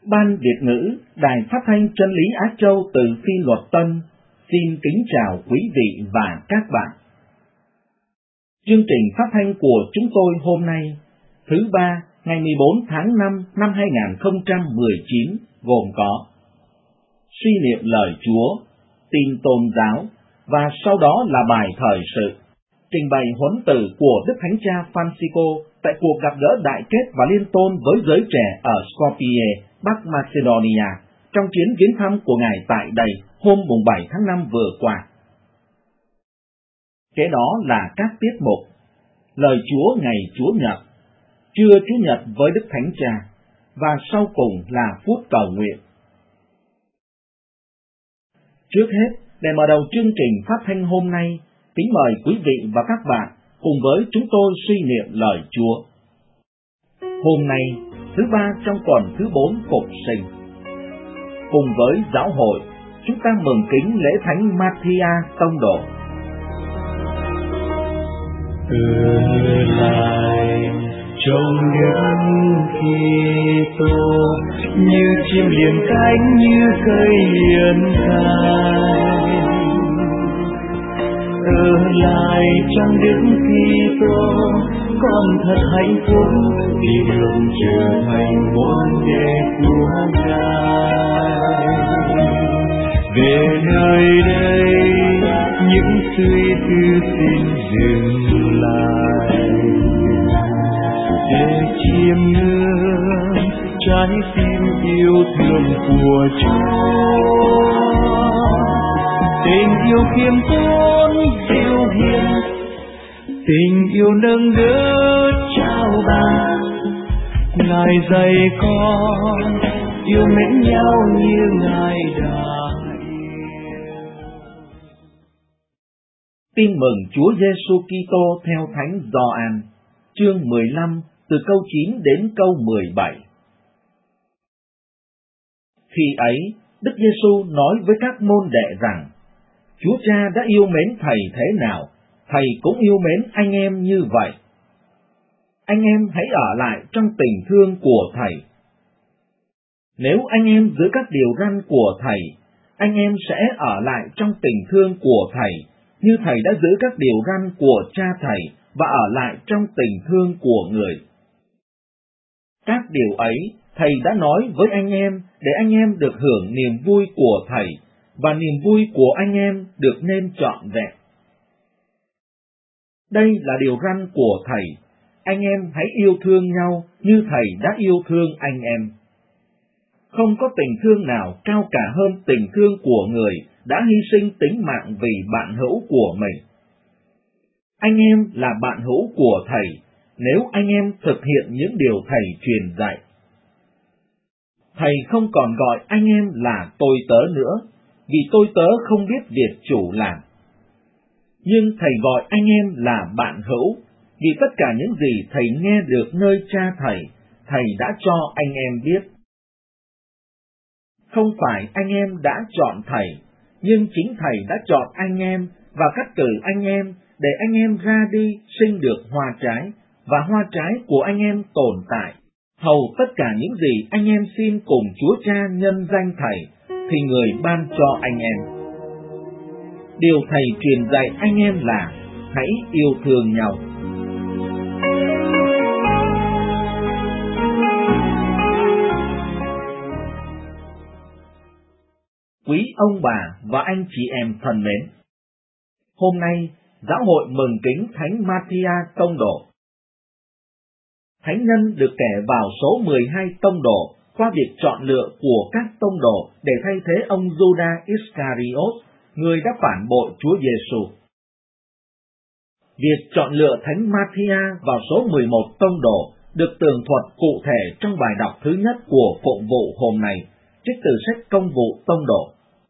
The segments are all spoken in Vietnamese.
Ban Việt ngữ Đài Phát thanh Chân lý Á Châu từ Phi Luật Tân xin kính chào quý vị và các bạn. Chương trình phát thanh của chúng tôi hôm nay, thứ ba, ngày 14 tháng 5 năm 2019 gồm có suy niệm lời Chúa, tin tôn giáo và sau đó là bài thời sự, trình bày huấn từ của Đức Thánh Cha Francisco tại cuộc gặp gỡ đại kết và liên tôn với giới trẻ ở Skopje, Bắc Macedonia, trong chuyến viếng thăm của Ngài tại đây hôm 7 tháng 5 vừa qua. Kế đó là các tiết mục lời Chúa ngày Chúa Nhật, trưa Chủ nhật với Đức Thánh Cha, và sau cùng là phút cầu nguyện. Trước hết, để mở đầu chương trình phát thanh hôm nay, kính mời quý vị và các bạn cùng với chúng tôi suy niệm lời Chúa. Hôm nay, thứ ba trong tuần thứ 4 Phục Sinh, cùng với giáo hội, chúng ta mừng kính lễ Thánh Matthia Tông Đồ. Lại trong những Kitô như chim liền cánh, như cây hiền cánh. Lại trong Đức Kitô con thật hạnh phúc vì được trở thành môn đệ của Ngài. Về nơi đây những suy tư xin dừng lại để chiêm ngưỡng trái tim yêu thương của Chúa. Tình yêu khiêm tốn dịu hiền, tình yêu nâng đỡ trao ban. Ngài dạy con yêu mến nhau như Ngài đã. Tin mừng Chúa Giêsu Kitô theo Thánh Gioan, chương 15 từ câu 9 đến câu 17. Khi ấy, Đức Giêsu nói với các môn đệ rằng: Chúa Cha đã yêu mến Thầy thế nào, Thầy cũng yêu mến anh em như vậy. Anh em hãy ở lại trong tình thương của Thầy. Nếu anh em giữ các điều răn của Thầy, anh em sẽ ở lại trong tình thương của Thầy, như Thầy đã giữ các điều răn của Cha Thầy và ở lại trong tình thương của người. Các điều ấy Thầy đã nói với anh em để anh em được hưởng niềm vui của Thầy, và niềm vui của anh em được nên trọn vẹn. Đây là điều răn của Thầy: anh em hãy yêu thương nhau như Thầy đã yêu thương anh em. Không có tình thương nào cao cả hơn tình thương của người đã hy sinh tính mạng vì bạn hữu của mình. Anh em là bạn hữu của Thầy nếu anh em thực hiện những điều Thầy truyền dạy. Thầy không còn gọi anh em là tôi tớ nữa, vì tôi tớ không biết việc chủ làm. Nhưng Thầy gọi anh em là bạn hữu, vì tất cả những gì Thầy nghe được nơi Cha Thầy, Thầy đã cho anh em biết. Không phải anh em đã chọn Thầy, nhưng chính Thầy đã chọn anh em và cắt cử anh em để anh em ra đi sinh được hoa trái, và hoa trái của anh em tồn tại, hầu tất cả những gì anh em xin cùng Chúa Cha nhân danh Thầy, thì người ban cho anh em. Điều Thầy truyền dạy anh em là hãy yêu thương nhau. Quý ông bà và anh chị em thân mến, hôm nay giáo hội mừng kính Thánh Matthia Tông Đồ. Thánh nhân được kể vào số 12 tông đồ qua việc chọn lựa của các tông đồ để thay thế ông Judas Iscariot, người đã phản bội Chúa Giêsu. Việc chọn lựa Thánh Matthia vào số 11 tông đồ được tường thuật cụ thể trong bài đọc thứ nhất của phụng vụ hôm nay, trích từ sách Công vụ Tông Đồ.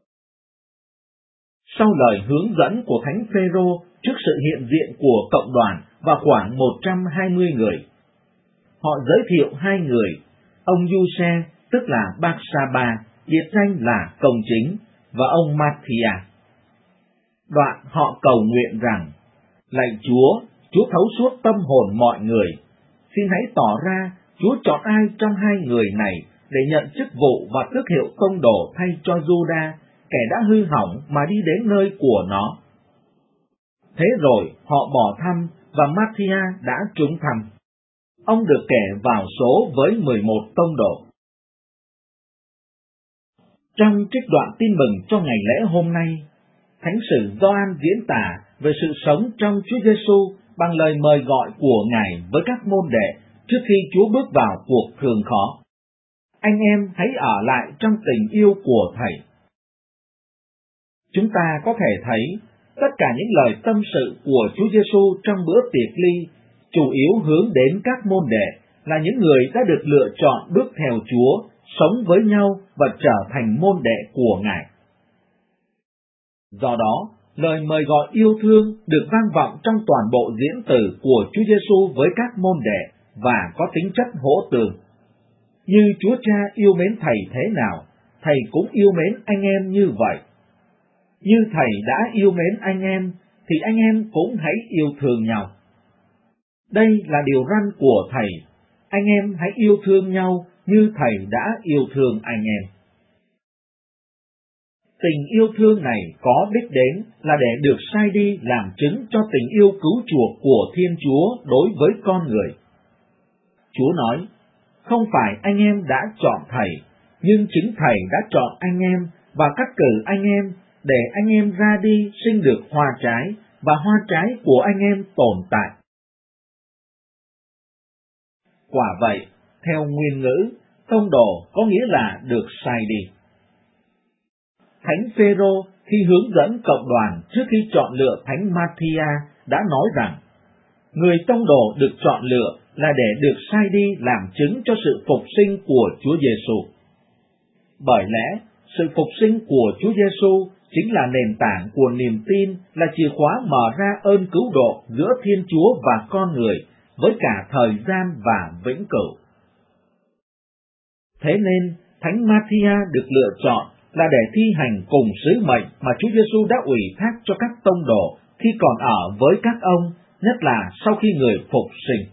Sau lời hướng dẫn của Thánh Phêrô trước sự hiện diện của cộng đoàn và khoảng 120 người, họ giới thiệu hai người, ông Giuse, tức là Barsaba, biệt danh là Công Chính, và ông Matthia. Đoạn họ cầu nguyện rằng: Lạy Chúa, Chúa thấu suốt tâm hồn mọi người, xin hãy tỏ ra Chúa chọn ai trong hai người này để nhận chức vụ và tước hiệu tông đồ thay cho Juda, kẻ đã hư hỏng mà đi đến nơi của nó. Thế rồi họ bỏ thăm và Matthia đã trúng thăm. Ông được kẻ vào số với 11 tông đồ. Trong trích đoạn tin mừng cho ngày lễ hôm nay, Thánh sử Gioan diễn tả về sự sống trong Chúa Giêsu bằng lời mời gọi của Ngài với các môn đệ trước khi Chúa bước vào cuộc thường khó. Anh em hãy ở lại trong tình yêu của Thầy. Chúng ta có thể thấy tất cả những lời tâm sự của Chúa Giêsu trong bữa tiệc ly chủ yếu hướng đến các môn đệ là những người đã được lựa chọn bước theo Chúa, sống với nhau và trở thành môn đệ của Ngài. Do đó, lời mời gọi yêu thương được vang vọng trong toàn bộ diễn từ của Chúa Giêsu với các môn đệ và có tính chất hỗ tương. Như Chúa Cha yêu mến Thầy thế nào, Thầy cũng yêu mến anh em như vậy. Như Thầy đã yêu mến anh em, thì anh em cũng hãy yêu thương nhau. Đây là điều răn của Thầy, anh em hãy yêu thương nhau như Thầy đã yêu thương anh em. Tình yêu thương này có đích đến là để được sai đi làm chứng cho tình yêu cứu chuộc của Thiên Chúa đối với con người. Chúa nói, không phải anh em đã chọn Thầy, nhưng chính Thầy đã chọn anh em và cắt cử anh em để anh em ra đi sinh được hoa trái và hoa trái của anh em tồn tại. Quả vậy, theo nguyên ngữ, tông đồ có nghĩa là được sai đi. Thánh Phêrô khi hướng dẫn cộng đoàn trước khi chọn lựa Thánh Matthia đã nói rằng, người tông đồ được chọn lựa là để được sai đi làm chứng cho sự phục sinh của Chúa Giêsu. Bởi lẽ, sự phục sinh của Chúa Giêsu chính là nền tảng của niềm tin, là chìa khóa mở ra ơn cứu độ giữa Thiên Chúa và con người với cả thời gian và vĩnh cửu. Thế nên, Thánh Matthia được lựa chọn là để thi hành cùng sứ mệnh mà Chúa Giêsu đã ủy thác cho các tông đồ khi còn ở với các ông, nhất là sau khi người phục sinh.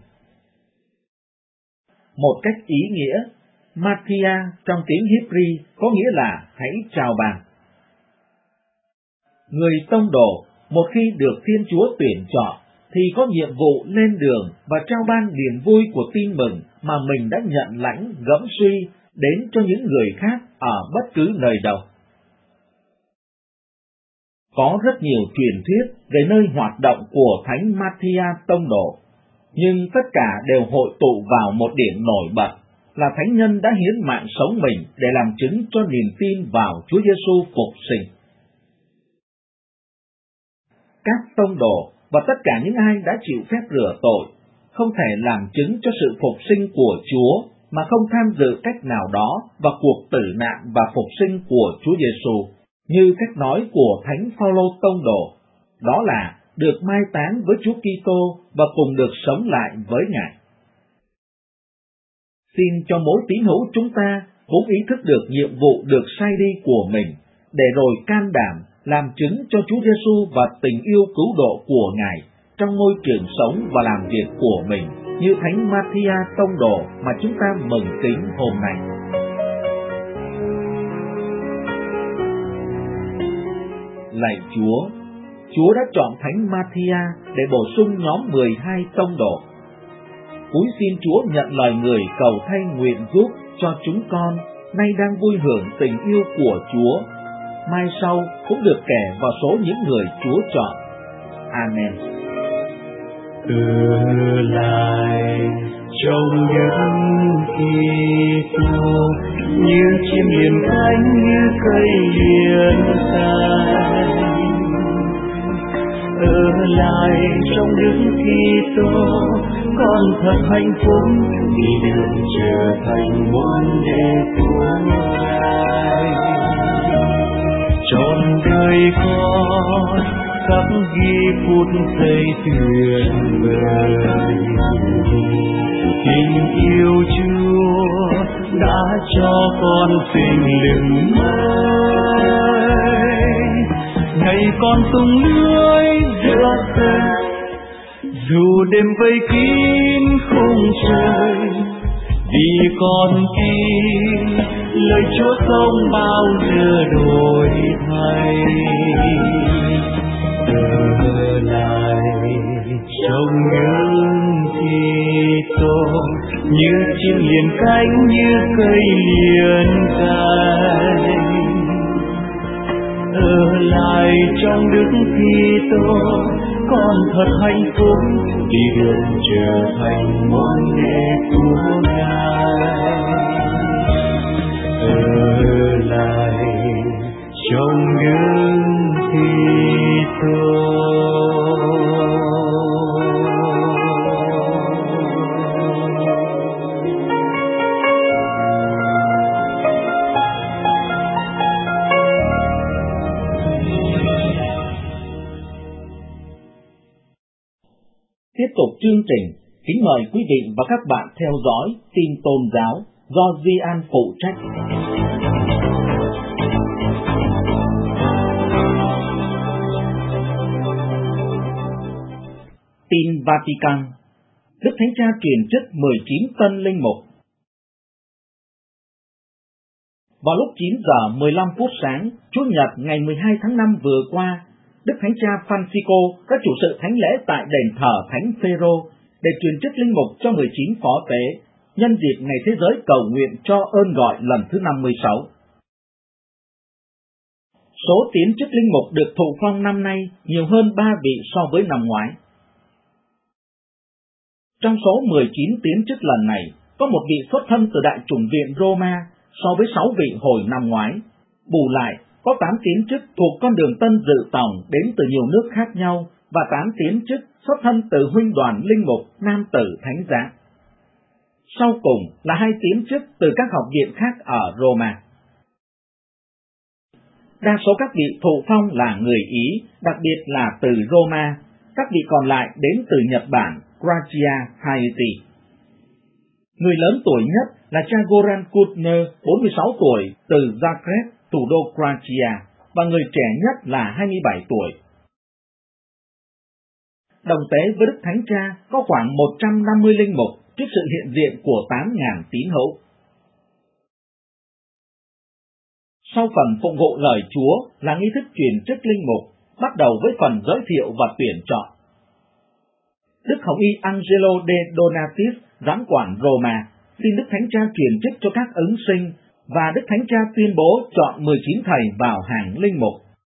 Một cách ý nghĩa, Matthia trong tiếng Hebrew có nghĩa là hãy chào bạn. Người tông đồ, một khi được Thiên Chúa tuyển chọn, thì có nhiệm vụ lên đường và trao ban niềm vui của tin mừng mà mình đã nhận lãnh gẫm suy đến cho những người khác ở bất cứ nơi đâu. Có rất nhiều truyền thuyết về nơi hoạt động của Thánh Matthia tông đồ, nhưng tất cả đều hội tụ vào một điểm nổi bật là thánh nhân đã hiến mạng sống mình để làm chứng cho niềm tin vào Chúa Giêsu phục sinh. Các tông đồ và tất cả những ai đã chịu phép rửa tội không thể làm chứng cho sự phục sinh của Chúa mà không tham dự cách nào đó vào cuộc tử nạn và phục sinh của Chúa Giêsu, như cách nói của Thánh Phaolô tông đồ, đó là được mai táng với Chúa Kitô và cùng được sống lại với Ngài. Xin cho mỗi tín hữu chúng ta cũng ý thức được nhiệm vụ được sai đi của mình, để rồi can đảm làm chứng cho Chúa Giêsu và tình yêu cứu độ của Ngài trong môi trường sống và làm việc của mình, như Thánh Matthia tông đồ mà chúng ta mừng kính hôm nay. Lạy Chúa, Chúa đã chọn Thánh Matthia để bổ sung nhóm 12 tông đồ. Cúi xin Chúa nhận lời người cầu thay nguyện giúp cho chúng con nay đang vui hưởng tình yêu của Chúa, mai sau cũng được kể vào số những người Chúa chọn. Amen. Ở lại trong những Kitô, như chim hiền cánh, như cây hiền cánh. Ở lại trong những Kitô, con thật hạnh phúc vì được trở thành môn đệ của Ngài. Trọn đời con khắc ghi phút giây tuyệt vời, tình yêu Chúa đã cho con sinh lực mới. Ngày con tung lưới giữa sân, dù đêm vây kín khung trời, vì con tin lời Chúa không bao giờ đổi thay. Ở lại trong những Kitô, như chim liền cánh, như cây liền cánh. Ở lại trong Đức Kitô, con thật hạnh phúc vì được trở thành môn đệ của Ngài. Ở lại trong Đức Kitô. Tiếp tục chương trình, kính mời quý vị và các bạn theo dõi tin tôn giáo do Di An phụ trách. Tin Vatican. Đức Thánh Cha truyền chức 19 tân linh mục. Vào lúc 9 giờ 15 phút sáng, Chủ nhật ngày 12 tháng 5 vừa qua, Đức Thánh Cha Francisco đã chủ sự thánh lễ tại đền thờ Thánh Phêrô để truyền chức linh mục cho 19 phó tế, nhân dịp Ngày Thế giới cầu nguyện cho ơn gọi lần thứ 56. Số tiến chức linh mục được thụ phong năm nay nhiều hơn 3 vị so với năm ngoái. Trong số 19 tiến chức lần này, có một vị xuất thân từ Đại chủng viện Roma so với 6 vị hồi năm ngoái. Bù lại, có 8 tiến chức thuộc con đường tân dự tổng đến từ nhiều nước khác nhau và 8 tiến chức xuất thân từ huynh đoàn linh mục nam tử thánh giá. Sau cùng là 2 tiến chức từ các học viện khác ở Roma. Đa số các vị thụ phong là người Ý, đặc biệt là từ Roma. Các vị còn lại đến từ Nhật Bản, Croatia, Haiti. Người lớn tuổi nhất là cha Goran Kutner, 46 tuổi, từ Zagreb, thủ đô Croatia, và người trẻ nhất là 27 tuổi. Đồng tế với Đức Thánh Cha có khoảng 150 linh mục trước sự hiện diện của 8.000 tín hữu. Sau phần phụng vụ lời Chúa là nghi thức truyền chức linh mục, bắt đầu với phần giới thiệu và tuyển chọn. Đức Hồng Y Angelo de Donatis, giám quản Roma, xin Đức Thánh Cha truyền chức cho các ứng sinh, và Đức Thánh Cha tuyên bố chọn 19 thầy vào hàng linh mục.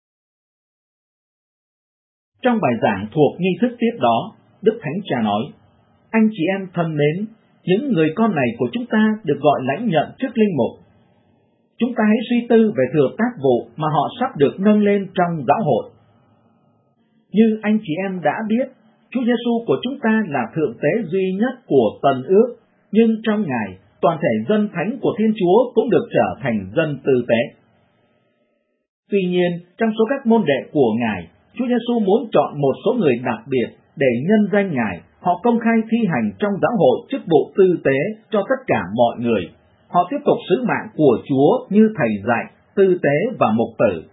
Trong bài giảng thuộc nghi thức tiếp đó, Đức Thánh Cha nói: Anh chị em thân mến, những người con này của chúng ta được gọi lãnh nhận chức linh mục. Chúng ta hãy suy tư về thừa tác vụ mà họ sắp được nâng lên trong giáo hội. Như anh chị em đã biết, Chúa Giêsu của chúng ta là thượng tế duy nhất của Tân Ước, nhưng trong Ngài, toàn thể dân thánh của Thiên Chúa cũng được trở thành dân tư tế. Tuy nhiên, trong số các môn đệ của Ngài, Chúa Giêsu muốn chọn một số người đặc biệt để nhân danh Ngài, họ công khai thi hành trong giáo hội chức vụ tư tế cho tất cả mọi người. Họ tiếp tục sứ mạng của Chúa như thầy dạy, tư tế và mục tử.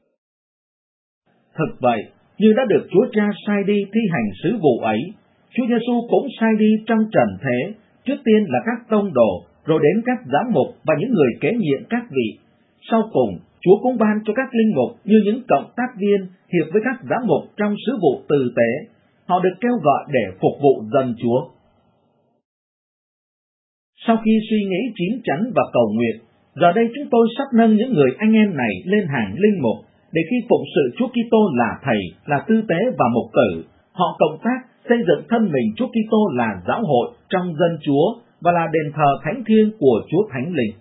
Thực vậy, như đã được Chúa Cha sai đi thi hành sứ vụ ấy, Chúa Giêsu cũng sai đi trong trần thế, trước tiên là các tông đồ, rồi đến các giám mục và những người kế nhiệm các vị. Sau cùng, Chúa cũng ban cho các linh mục như những cộng tác viên hiệp với các giám mục trong sứ vụ tư tế. Họ được kêu gọi để phục vụ dân Chúa. Sau khi suy nghĩ chín chắn và cầu nguyện, giờ đây chúng tôi sắp nâng những người anh em này lên hàng linh mục, để khi phụng sự Chúa Kitô là thầy, là tư tế và mục tử, họ cộng tác xây dựng thân mình Chúa Kitô là giáo hội trong dân Chúa và là đền thờ thánh thiêng của Chúa Thánh Linh.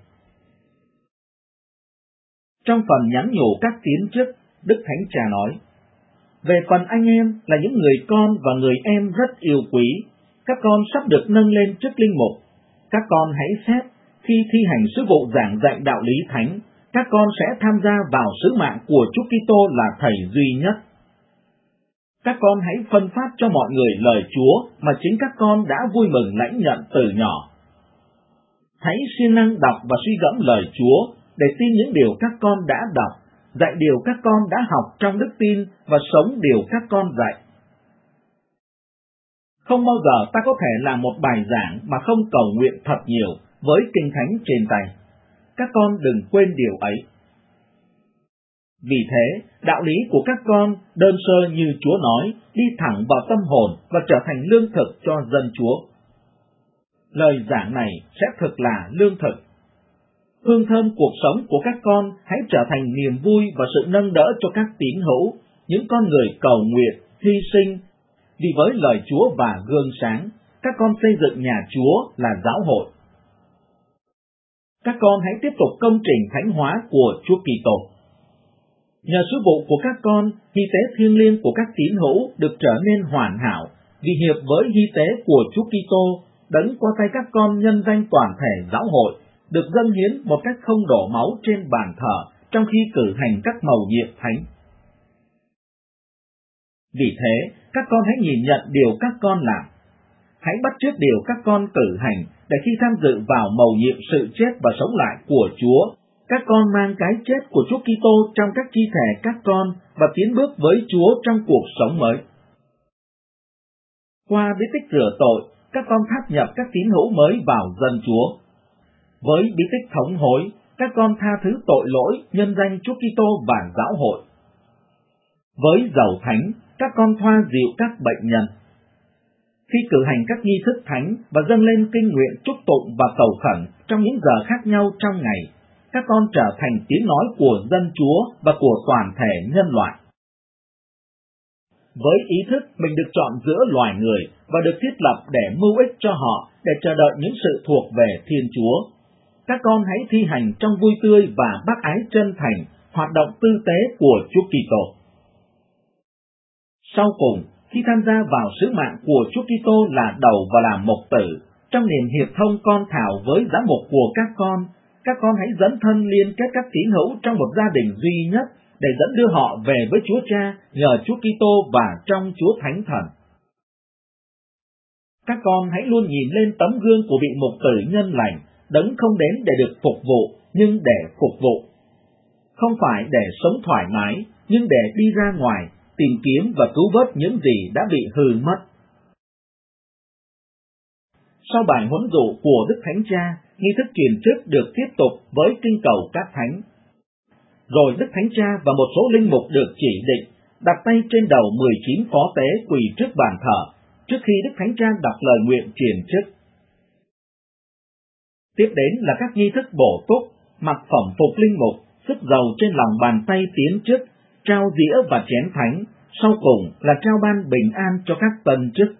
Trong phần nhắn nhủ các tiến chức, Đức Thánh Cha nói: Về phần anh em là những người con và người em rất yêu quý, các con sắp được nâng lên chức linh mục. Các con hãy xét, khi thi hành sứ vụ giảng dạy đạo lý thánh, các con sẽ tham gia vào sứ mạng của Chúa Kitô là thầy duy nhất. Các con hãy phân phát cho mọi người lời Chúa mà chính các con đã vui mừng lãnh nhận từ nhỏ. Hãy siêng năng đọc và suy gẫm lời Chúa để tin những điều các con đã đọc, dạy điều các con đã học trong đức tin và sống điều các con dạy. Không bao giờ ta có thể làm một bài giảng mà không cầu nguyện thật nhiều, với kinh thánh trên tay. Các con đừng quên điều ấy. Vì thế, đạo lý của các con đơn sơ như Chúa nói, đi thẳng vào tâm hồn và trở thành lương thực cho dân Chúa. Lời giảng này sẽ thực là lương thực. Hương thơm cuộc sống của các con hãy trở thành niềm vui và sự nâng đỡ cho các tín hữu, những con người cầu nguyện, hy sinh. Vì với lời Chúa và gương sáng, các con xây dựng nhà Chúa là giáo hội. Các con hãy tiếp tục công trình thánh hóa của Chúa Kitô. Nhờ sứ vụ của các con, hy tế thiêng liêng của các tín hữu được trở nên hoàn hảo, vì hiệp với hy tế của Chúa Kitô, đấng qua tay các con nhân danh toàn thể giáo hội, được dâng hiến một cách không đổ máu trên bàn thờ trong khi cử hành các mầu nhiệm thánh. Vì thế, các con hãy nhìn nhận điều các con làm. Hãy bắt chước điều các con cử hành để khi tham dự vào mầu nhiệm sự chết và sống lại của Chúa, các con mang cái chết của Chúa Kitô trong các chi thể các con và tiến bước với Chúa trong cuộc sống mới. Qua bí tích rửa tội, các con tháp nhập các tín hữu mới vào dân Chúa. Với bí tích thống hối, các con tha thứ tội lỗi nhân danh Chúa Kitô và giáo hội. Với dầu thánh, các con thoa dịu các bệnh nhân. Khi cử hành các nghi thức thánh và dâng lên kinh nguyện chúc tụng và cầu khẩn trong những giờ khác nhau trong ngày, các con trở thành tiếng nói của dân Chúa và của toàn thể nhân loại. Với ý thức mình được chọn giữa loài người và được thiết lập để mưu ích cho họ để chờ đợi những sự thuộc về Thiên Chúa, các con hãy thi hành trong vui tươi và bác ái chân thành hoạt động tư tế của Chúa Kitô. Sau cùng, khi tham gia vào sứ mạng của Chúa Kitô là đầu và là mục tử, trong niềm hiệp thông con thảo với giám mục của các con hãy dấn thân liên kết các tín hữu trong một gia đình duy nhất để dẫn đưa họ về với Chúa Cha nhờ Chúa Kitô và trong Chúa Thánh Thần. Các con hãy luôn nhìn lên tấm gương của vị mục tử nhân lành, đấng không đến để được phục vụ, nhưng để phục vụ. Không phải để sống thoải mái, nhưng để đi ra ngoài, tìm kiếm và cứu vớt những gì đã bị hư mất. Sau bài huấn dụ của Đức Thánh Cha, nghi thức truyền chức được tiếp tục với kinh cầu các thánh. Rồi Đức Thánh Cha và một số linh mục được chỉ định, đặt tay trên đầu 19 phó tế quỳ trước bàn thờ, trước khi Đức Thánh Cha đọc lời nguyện truyền chức. Tiếp đến là các nghi thức bổ túc, mặc phẩm phục linh mục, sức dầu trên lòng bàn tay tiến chức, trao dĩa và chén thánh, sau cùng là trao ban bình an cho các tân chức.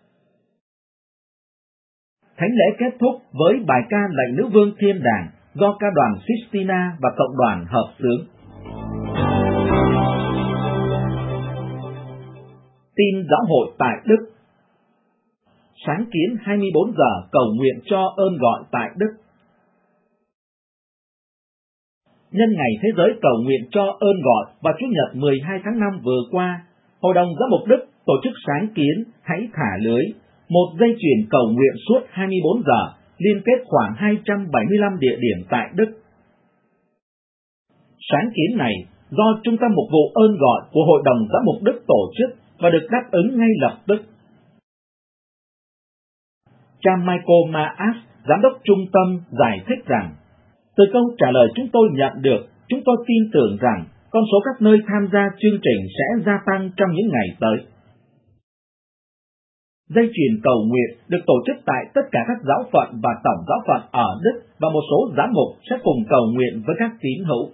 Thánh lễ kết thúc với bài ca lạy Nữ Vương Thiên Đàng do ca đoàn Sistina và cộng đoàn hợp xướng. Tin giáo hội tại Đức. Sáng kiến 24 giờ cầu nguyện cho ơn gọi tại Đức. Nhân ngày Thế giới cầu nguyện cho ơn gọi vào Chủ nhật 12 tháng 5 vừa qua, Hội đồng Giám mục Đức tổ chức sáng kiến Hãy thả lưới, một dây chuyền cầu nguyện suốt 24 giờ, liên kết khoảng 275 địa điểm tại Đức. Sáng kiến này do Trung tâm Mục vụ ơn gọi của Hội đồng Giám mục Đức tổ chức và được đáp ứng ngay lập tức. Cha Michael Maas, Giám đốc Trung tâm, giải thích rằng, từ câu trả lời chúng tôi nhận được, chúng tôi tin tưởng rằng con số các nơi tham gia chương trình sẽ gia tăng trong những ngày tới. Dây chuyền cầu nguyện được tổ chức tại tất cả các giáo phận và tổng giáo phận ở Đức và một số giám mục sẽ cùng cầu nguyện với các tín hữu.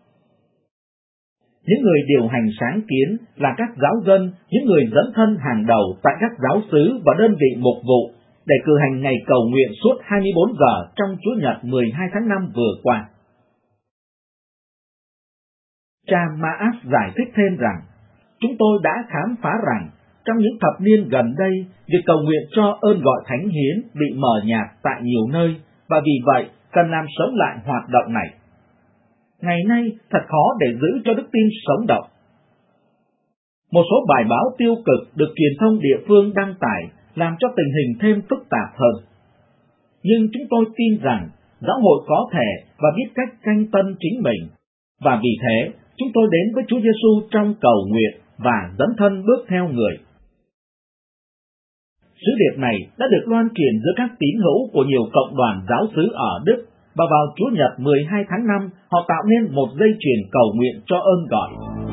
Những người điều hành sáng kiến là các giáo dân, những người dẫn thân hàng đầu tại các giáo xứ và đơn vị mục vụ để cử hành ngày cầu nguyện suốt 24 giờ trong Chủ nhật 12 tháng 5 vừa qua. Cha Maas giải thích thêm rằng, chúng tôi đã khám phá rằng trong những thập niên gần đây, việc cầu nguyện cho ơn gọi thánh hiến bị mờ nhạt tại nhiều nơi, và vì vậy cần làm sống lại hoạt động này. Ngày nay thật khó để giữ cho đức tin sống động. Một số bài báo tiêu cực được truyền thông địa phương đăng tải làm cho tình hình thêm phức tạp hơn. Nhưng chúng tôi tin rằng giáo hội có thể và biết cách canh tân chính mình, và vì thế chúng tôi đến với Chúa Giêsu trong cầu nguyện và dấn thân bước theo người. Sứ điệp này đã được loan truyền giữa các tín hữu của nhiều cộng đoàn giáo xứ ở Đức, và vào Chủ nhật 12 tháng 5, họ tạo nên một dây chuyền cầu nguyện cho ơn gọi.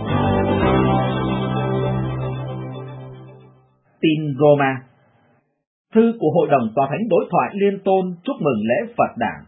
Tin Roma. Thư của Hội đồng Tòa Thánh Đối thoại Liên Tôn chúc mừng lễ Phật đản.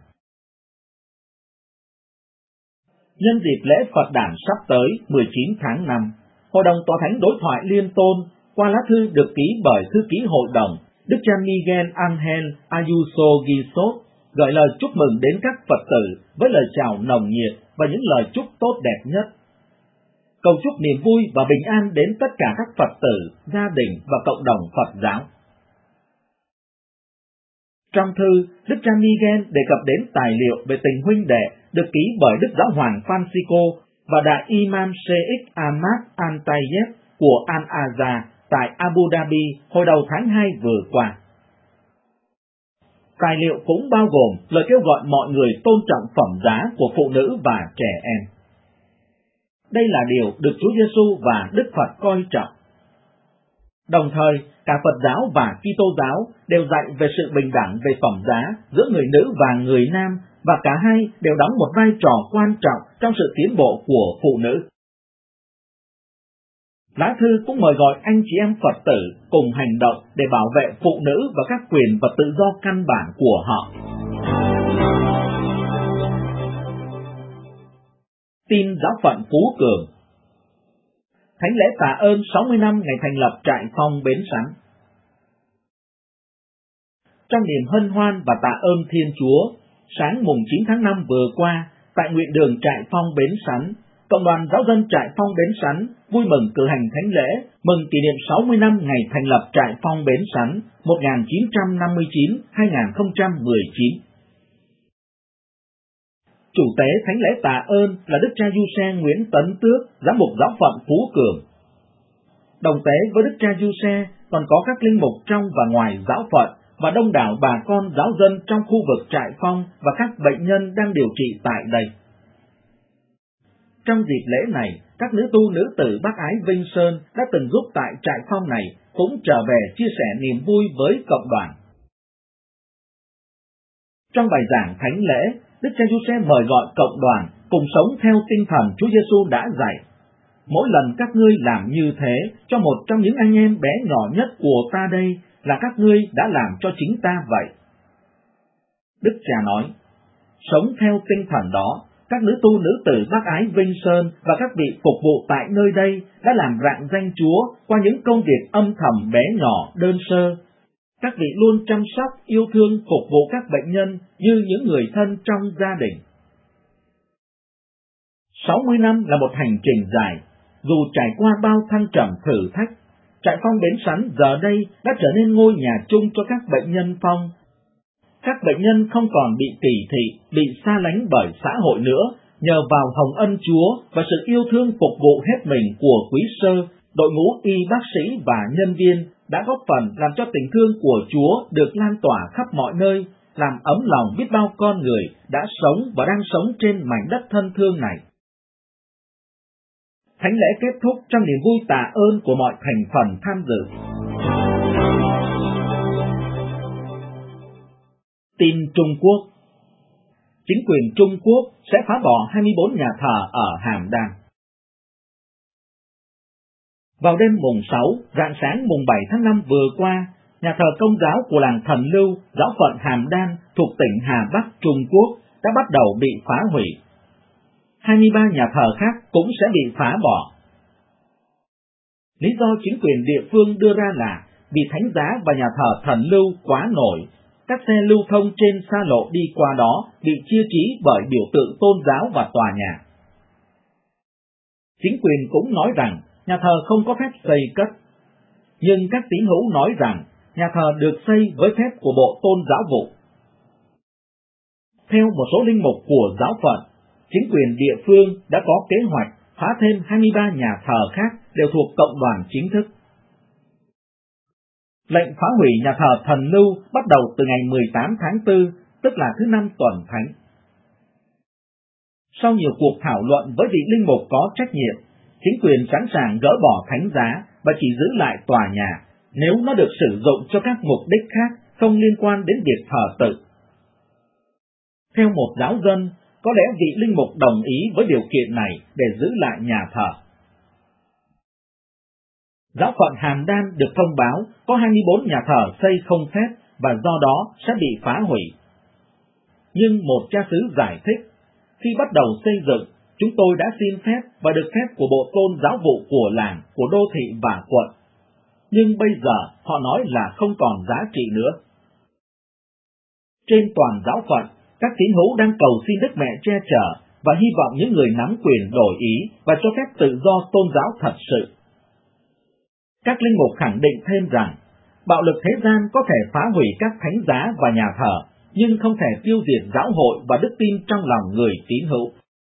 Nhân dịp lễ Phật đản sắp tới 19 tháng 5, Hội đồng Tòa Thánh Đối thoại Liên Tôn qua lá thư được ký bởi thư ký hội đồng Đức cha Miguel Ángel Ayuso Guizot gửi lời chúc mừng đến các Phật tử với lời chào nồng nhiệt và những lời chúc tốt đẹp nhất. Cầu chúc niềm vui và bình an đến tất cả các Phật tử, gia đình và cộng đồng Phật giáo. Trong thư, Đức cha Miguel đề cập đến tài liệu về tình huynh đệ được ký bởi Đức Giáo hoàng Francisco và Đại Imam Sheikh Ahmad Al-Tayeb của Al-Azhar tại Abu Dhabi hồi đầu tháng 2 vừa qua. Tài liệu cũng bao gồm lời kêu gọi mọi người tôn trọng phẩm giá của phụ nữ và trẻ em. Đây là điều được Chúa Giêsu và Đức Phật coi trọng. Đồng thời, cả Phật giáo và Kitô giáo đều dạy về sự bình đẳng về phẩm giá giữa người nữ và người nam, và cả hai đều đóng một vai trò quan trọng trong sự tiến bộ của phụ nữ. Lá thư cũng mời gọi anh chị em Phật tử cùng hành động để bảo vệ phụ nữ và các quyền và tự do căn bản của họ. Tin giáo phận Phú Cường. Thánh lễ tạ ơn 60 năm ngày thành lập trại phong Bến Sắn. Trong niềm hân hoan và tạ ơn Thiên Chúa, sáng mùng 9 tháng 5 vừa qua, tại nguyện đường trại phong Bến Sắn, Cộng đoàn Giáo dân trại phong Bến Sắn vui mừng cử hành thánh lễ mừng kỷ niệm 60 năm ngày thành lập trại phong Bến Sắn 1959-2019. Chủ tế thánh lễ tạ ơn là Đức cha Giuse Nguyễn Tấn Tước, giám mục giáo phận Phú Cường. Đồng tế với Đức cha Giuse còn có các linh mục trong và ngoài giáo phận và đông đảo bà con giáo dân trong khu vực trại phong và các bệnh nhân đang điều trị tại đây. Trong dịp lễ này, các nữ tu nữ tử Bác Ái Vinh Sơn đã từng giúp tại trại phong này cũng trở về chia sẻ niềm vui với cộng đoàn. Trong bài giảng thánh lễ, Đức cha Giuse mời gọi cộng đoàn cùng sống theo tinh thần Chúa Giêsu đã dạy. Mỗi lần các ngươi làm như thế cho một trong những anh em bé nhỏ nhất của ta đây là các ngươi đã làm cho chính ta vậy. Đức cha nói, sống theo tinh thần đó, các nữ tu nữ tử Bác Ái Vinh Sơn và các vị phục vụ tại nơi đây đã làm rạng danh Chúa qua những công việc âm thầm bé nhỏ đơn sơ. Các vị luôn chăm sóc, yêu thương, phục vụ các bệnh nhân như những người thân trong gia đình. 60 năm là một hành trình dài, dù trải qua bao thăng trầm thử thách, trại phong Bến Sắn giờ đây đã trở nên ngôi nhà chung cho các bệnh nhân phong. Các bệnh nhân không còn bị kỳ thị, bị xa lánh bởi xã hội nữa, nhờ vào hồng ân Chúa và sự yêu thương phục vụ hết mình của quý sơ, đội ngũ y bác sĩ và nhân viên đã góp phần làm cho tình thương của Chúa được lan tỏa khắp mọi nơi, làm ấm lòng biết bao con người đã sống và đang sống trên mảnh đất thân thương này. Thánh lễ kết thúc trong niềm vui tạ ơn của mọi thành phần tham dự. Tin Trung Quốc. Chính quyền Trung Quốc sẽ phá bỏ 24 nhà thờ ở Hàm Đan. Vào đêm mùng 6, rạng sáng mùng 7 tháng 5 vừa qua, nhà thờ Công giáo của làng Thần Lưu, giáo phận Hàm Đan thuộc tỉnh Hà Bắc, Trung Quốc đã bắt đầu bị phá hủy. 23 nhà thờ khác cũng sẽ bị phá bỏ. Lý do chính quyền địa phương đưa ra là vì thánh giá và nhà thờ Thần Lưu quá nổi, các xe lưu thông trên xa lộ đi qua đó bị chia trí bởi biểu tượng tôn giáo và tòa nhà. Chính quyền cũng nói rằng nhà thờ không có phép xây cất, nhưng các tín hữu nói rằng nhà thờ được xây với phép của Bộ Tôn giáo vụ. Theo một số linh mục của giáo phận, chính quyền địa phương đã có kế hoạch phá thêm 23 nhà thờ khác đều thuộc cộng đoàn chính thức. Lệnh phá hủy nhà thờ Thần Lưu bắt đầu từ ngày 18 tháng 4, tức là thứ Năm tuần thánh. Sau nhiều cuộc thảo luận với vị linh mục có trách nhiệm, chính quyền sẵn sàng gỡ bỏ thánh giá và chỉ giữ lại tòa nhà, nếu nó được sử dụng cho các mục đích khác không liên quan đến việc thờ tự. Theo một giáo dân, có lẽ vị linh mục đồng ý với điều kiện này để giữ lại nhà thờ. Giáo phận Hàm Đan được thông báo có 24 nhà thờ xây không phép và do đó sẽ bị phá hủy. Nhưng một cha xứ giải thích, khi bắt đầu xây dựng, chúng tôi đã xin phép và được phép của bộ tôn giáo vụ của làng, của đô thị và quận. Nhưng bây giờ họ nói là không còn giá trị nữa. Trên toàn giáo phận, các tín hữu đang cầu xin Đức Mẹ che chở và hy vọng những người nắm quyền đổi ý và cho phép tự do tôn giáo thật sự. Các linh mục khẳng định thêm rằng, bạo lực thế gian có thể phá hủy các thánh giá và nhà thờ, nhưng không thể tiêu diệt giáo hội và đức tin trong lòng người tín hữu.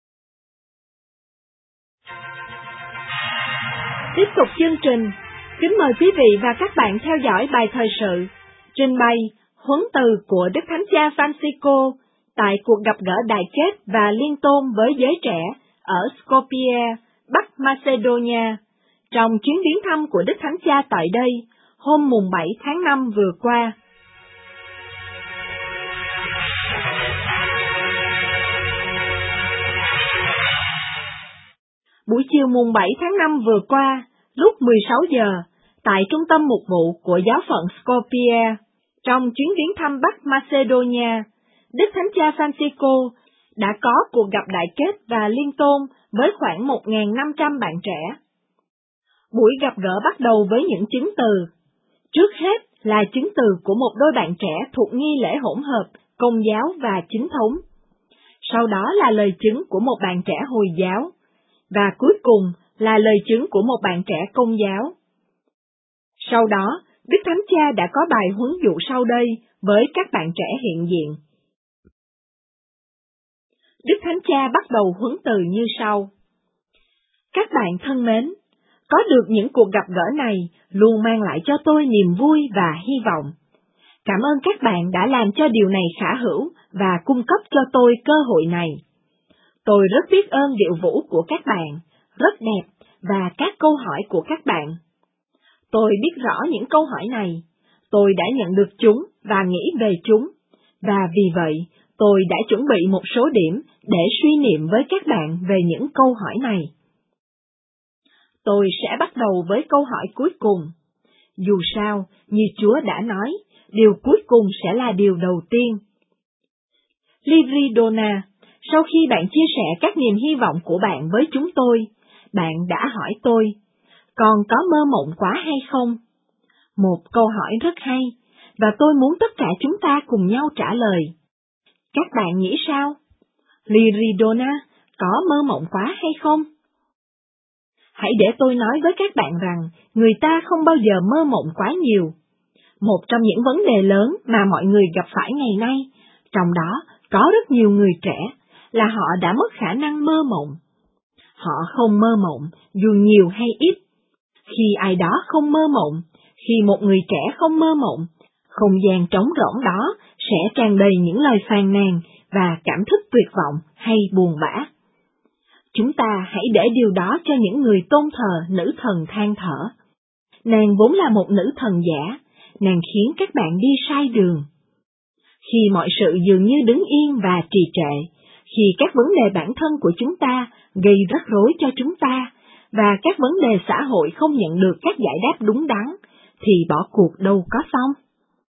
Tiếp tục chương trình, kính mời quý vị và các bạn theo dõi bài thời sự, trình bày huấn từ của Đức Thánh Cha Francisco tại cuộc gặp gỡ đại kết và liên tôn với giới trẻ ở Skopje, Bắc Macedonia, trong chuyến viếng thăm của Đức Thánh Cha tại đây hôm mùng 7 tháng 5 vừa qua. Buổi chiều mùng 7 tháng 5 vừa qua, lúc 16 giờ, tại trung tâm mục vụ của giáo phận Skopje, trong chuyến viếng thăm Bắc Macedonia, Đức Thánh Cha Francisco đã có cuộc gặp đại kết và liên tôn với khoảng 1.500 bạn trẻ. Buổi gặp gỡ bắt đầu với những chứng từ. Trước hết là chứng từ của một đôi bạn trẻ thuộc nghi lễ hỗn hợp, Công giáo và Chính thống. Sau đó là lời chứng của một bạn trẻ Hồi giáo. Và cuối cùng là lời chứng của một bạn trẻ Công giáo. Sau đó, Đức Thánh Cha đã có bài huấn dụ sau đây với các bạn trẻ hiện diện. Đức Thánh Cha bắt đầu huấn từ như sau. Các bạn thân mến, có được những cuộc gặp gỡ này luôn mang lại cho tôi niềm vui và hy vọng. Cảm ơn các bạn đã làm cho điều này khả hữu và cung cấp cho tôi cơ hội này. Tôi rất biết ơn điệu vũ của các bạn, rất đẹp, và các câu hỏi của các bạn. Tôi biết rõ những câu hỏi này, tôi đã nhận được chúng và nghĩ về chúng, và vì vậy, tôi đã chuẩn bị một số điểm để suy niệm với các bạn về những câu hỏi này. Tôi sẽ bắt đầu với câu hỏi cuối cùng. Dù sao, như Chúa đã nói, điều cuối cùng sẽ là điều đầu tiên. Livridona, sau khi bạn chia sẻ các niềm hy vọng của bạn với chúng tôi, bạn đã hỏi tôi, còn có mơ mộng quá hay không? Một câu hỏi rất hay, và tôi muốn tất cả chúng ta cùng nhau trả lời. Các bạn nghĩ sao? Livridona, có mơ mộng quá hay không? Hãy để tôi nói với các bạn rằng, người ta không bao giờ mơ mộng quá nhiều. Một trong những vấn đề lớn mà mọi người gặp phải ngày nay, trong đó có rất nhiều người trẻ, là họ đã mất khả năng mơ mộng. Họ không mơ mộng, dù nhiều hay ít. Khi ai đó không mơ mộng, khi một người trẻ không mơ mộng, không gian trống rỗng đó sẽ tràn đầy những lời phàn nàn và cảm thức tuyệt vọng hay buồn bã. Chúng ta hãy để điều đó cho những người tôn thờ nữ thần than thở. Nàng vốn là một nữ thần giả, nàng khiến các bạn đi sai đường. Khi mọi sự dường như đứng yên và trì trệ, khi các vấn đề bản thân của chúng ta gây rắc rối cho chúng ta, và các vấn đề xã hội không nhận được các giải đáp đúng đắn, thì bỏ cuộc đâu có xong.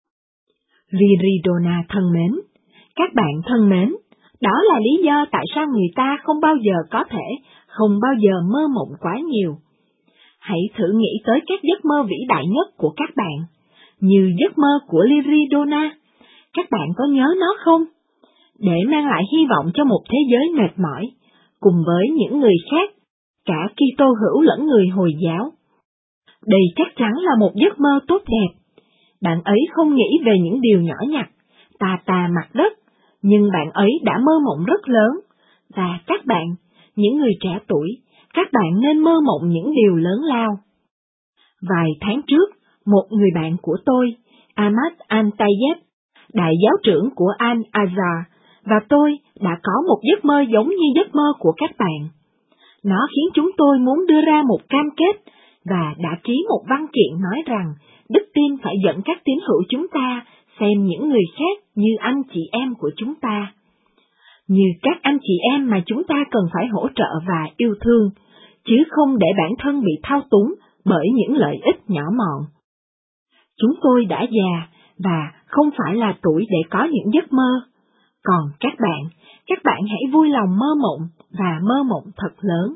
Viridona thân mến, các bạn thân mến, đó là lý do tại sao người ta không bao giờ có thể, không bao giờ mơ mộng quá nhiều. Hãy thử nghĩ tới các giấc mơ vĩ đại nhất của các bạn, như giấc mơ của Viridona. Các bạn có nhớ nó không? Để mang lại hy vọng cho một thế giới mệt mỏi, cùng với những người khác, cả Kitô hữu lẫn người Hồi giáo. Đây chắc chắn là một giấc mơ tốt đẹp. Bạn ấy không nghĩ về những điều nhỏ nhặt, tà mặt đất, nhưng bạn ấy đã mơ mộng rất lớn. Và các bạn, những người trẻ tuổi, các bạn nên mơ mộng những điều lớn lao. Vài tháng trước, một người bạn của tôi, Ahmad Al-Tayeb, đại giáo trưởng của Al-Azhar, và tôi đã có một giấc mơ giống như giấc mơ của các bạn. Nó khiến chúng tôi muốn đưa ra một cam kết và đã ký một văn kiện nói rằng đức tin phải dẫn các tín hữu chúng ta xem những người khác như anh chị em của chúng ta, như các anh chị em mà chúng ta cần phải hỗ trợ và yêu thương, chứ không để bản thân bị thao túng bởi những lợi ích nhỏ mọn. Chúng tôi đã già và không phải là tuổi để có những giấc mơ. Còn các bạn hãy vui lòng mơ mộng và mơ mộng thật lớn.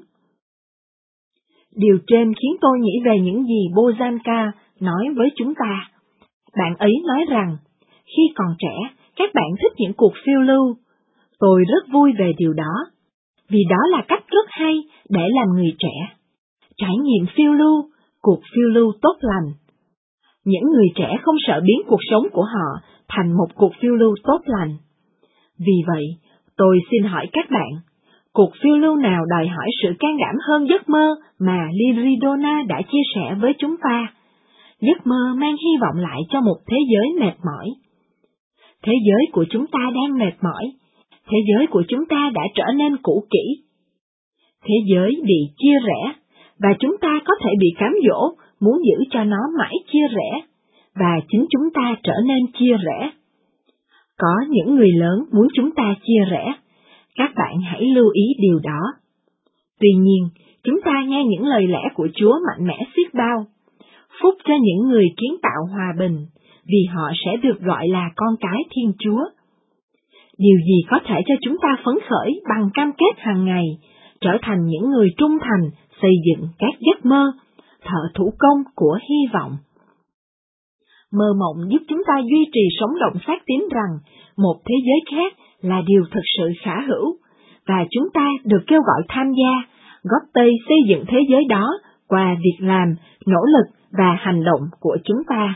Điều trên khiến tôi nghĩ về những gì Bojanka nói với chúng ta. Bạn ấy nói rằng, khi còn trẻ, các bạn thích những cuộc phiêu lưu. Tôi rất vui về điều đó, vì đó là cách rất hay để làm người trẻ. Trải nghiệm phiêu lưu, cuộc phiêu lưu tốt lành. Những người trẻ không sợ biến cuộc sống của họ thành một cuộc phiêu lưu tốt lành. Vì vậy, tôi xin hỏi các bạn, cuộc phiêu lưu nào đòi hỏi sự can đảm hơn giấc mơ mà Liridona đã chia sẻ với chúng ta? Giấc mơ mang hy vọng lại cho một thế giới mệt mỏi. Thế giới của chúng ta đang mệt mỏi. Thế giới của chúng ta đã trở nên cũ kỹ. Thế giới bị chia rẽ, và chúng ta có thể bị cám dỗ muốn giữ cho nó mãi chia rẽ, và chính chúng ta trở nên chia rẽ. Có những người lớn muốn chúng ta chia rẽ, các bạn hãy lưu ý điều đó. Tuy nhiên, chúng ta nghe những lời lẽ của Chúa mạnh mẽ xiết bao. Phúc cho những người kiến tạo hòa bình, vì họ sẽ được gọi là con cái Thiên Chúa. Điều gì có thể cho chúng ta phấn khởi bằng cam kết hàng ngày, trở thành những người trung thành xây dựng các giấc mơ, thợ thủ công của hy vọng. Mơ mộng giúp chúng ta duy trì sống động xác tín rằng một thế giới khác là điều thực sự khả hữu, và chúng ta được kêu gọi tham gia, góp tay xây dựng thế giới đó qua việc làm, nỗ lực và hành động của chúng ta.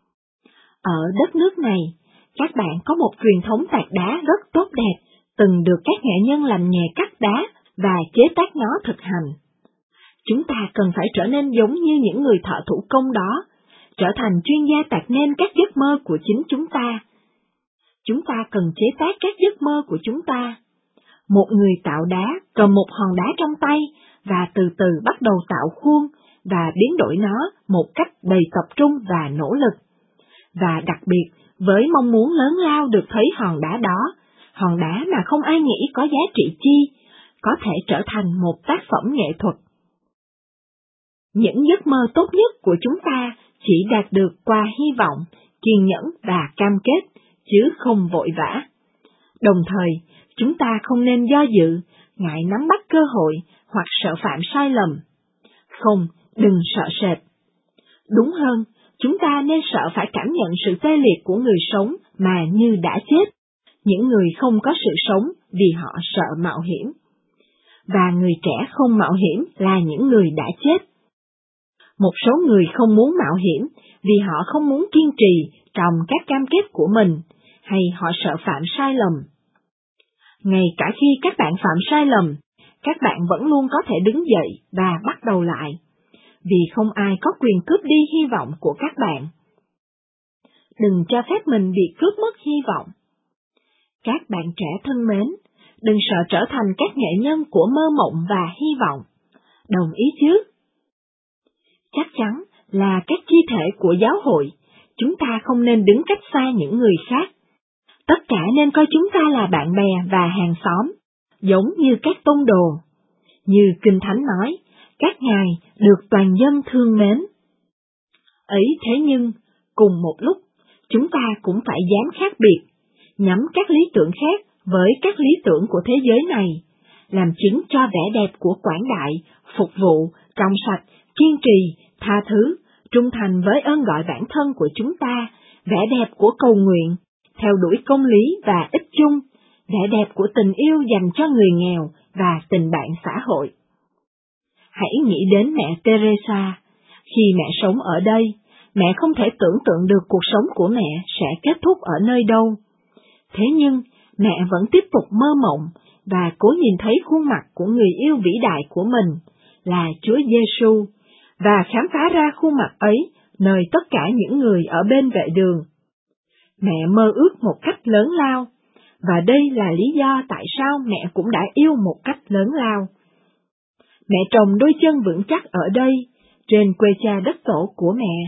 Ở đất nước này, các bạn có một truyền thống tạc đá rất tốt đẹp, từng được các nghệ nhân làm nghề cắt đá và chế tác nó thực hành. Chúng ta cần phải trở nên giống như những người thợ thủ công đó, trở thành chuyên gia tạc nên các giấc mơ của chính chúng ta. Chúng ta cần chế tác các giấc mơ của chúng ta. Một người tạo đá cầm một hòn đá trong tay và từ từ bắt đầu tạo khuôn và biến đổi nó một cách đầy tập trung và nỗ lực. Và đặc biệt, với mong muốn lớn lao được thấy hòn đá mà không ai nghĩ có giá trị chi, có thể trở thành một tác phẩm nghệ thuật. Những giấc mơ tốt nhất của chúng ta chỉ đạt được qua hy vọng, kiên nhẫn và cam kết, chứ không vội vã. Đồng thời, chúng ta không nên do dự, ngại nắm bắt cơ hội hoặc sợ phạm sai lầm. Không, đừng sợ sệt. Đúng hơn, chúng ta nên sợ phải cảm nhận sự tê liệt của người sống mà như đã chết, những người không có sự sống vì họ sợ mạo hiểm. Và người trẻ không mạo hiểm là những người đã chết. Một số người không muốn mạo hiểm vì họ không muốn kiên trì trong các cam kết của mình, hay họ sợ phạm sai lầm. Ngay cả khi các bạn phạm sai lầm, các bạn vẫn luôn có thể đứng dậy và bắt đầu lại, vì không ai có quyền cướp đi hy vọng của các bạn. Đừng cho phép mình bị cướp mất hy vọng. Các bạn trẻ thân mến, đừng sợ trở thành các nghệ nhân của mơ mộng và hy vọng. Đồng ý chứ? Chắc chắn là các chi thể của giáo hội, chúng ta không nên đứng cách xa những người khác. Tất cả nên coi chúng ta là bạn bè và hàng xóm, giống như các tông đồ. Như Kinh Thánh nói, các ngài được toàn dân thương mến. Ấy thế nhưng, cùng một lúc, chúng ta cũng phải dám khác biệt, nhắm các lý tưởng khác với các lý tưởng của thế giới này, làm chứng cho vẻ đẹp của quảng đại, phục vụ, trong sạch, kiên trì, tha thứ, trung thành với ơn gọi bản thân của chúng ta, vẻ đẹp của cầu nguyện, theo đuổi công lý và ích chung, vẻ đẹp của tình yêu dành cho người nghèo và tình bạn xã hội. Hãy nghĩ đến mẹ Teresa. Khi mẹ sống ở đây, mẹ không thể tưởng tượng được cuộc sống của mẹ sẽ kết thúc ở nơi đâu. Thế nhưng, mẹ vẫn tiếp tục mơ mộng và cố nhìn thấy khuôn mặt của người yêu vĩ đại của mình, là Chúa Giêsu, và khám phá ra khuôn mặt ấy nơi tất cả những người ở bên vệ đường. Mẹ mơ ước một cách lớn lao, và đây là lý do tại sao mẹ cũng đã yêu một cách lớn lao. Mẹ trồng đôi chân vững chắc ở đây, trên quê cha đất tổ của mẹ,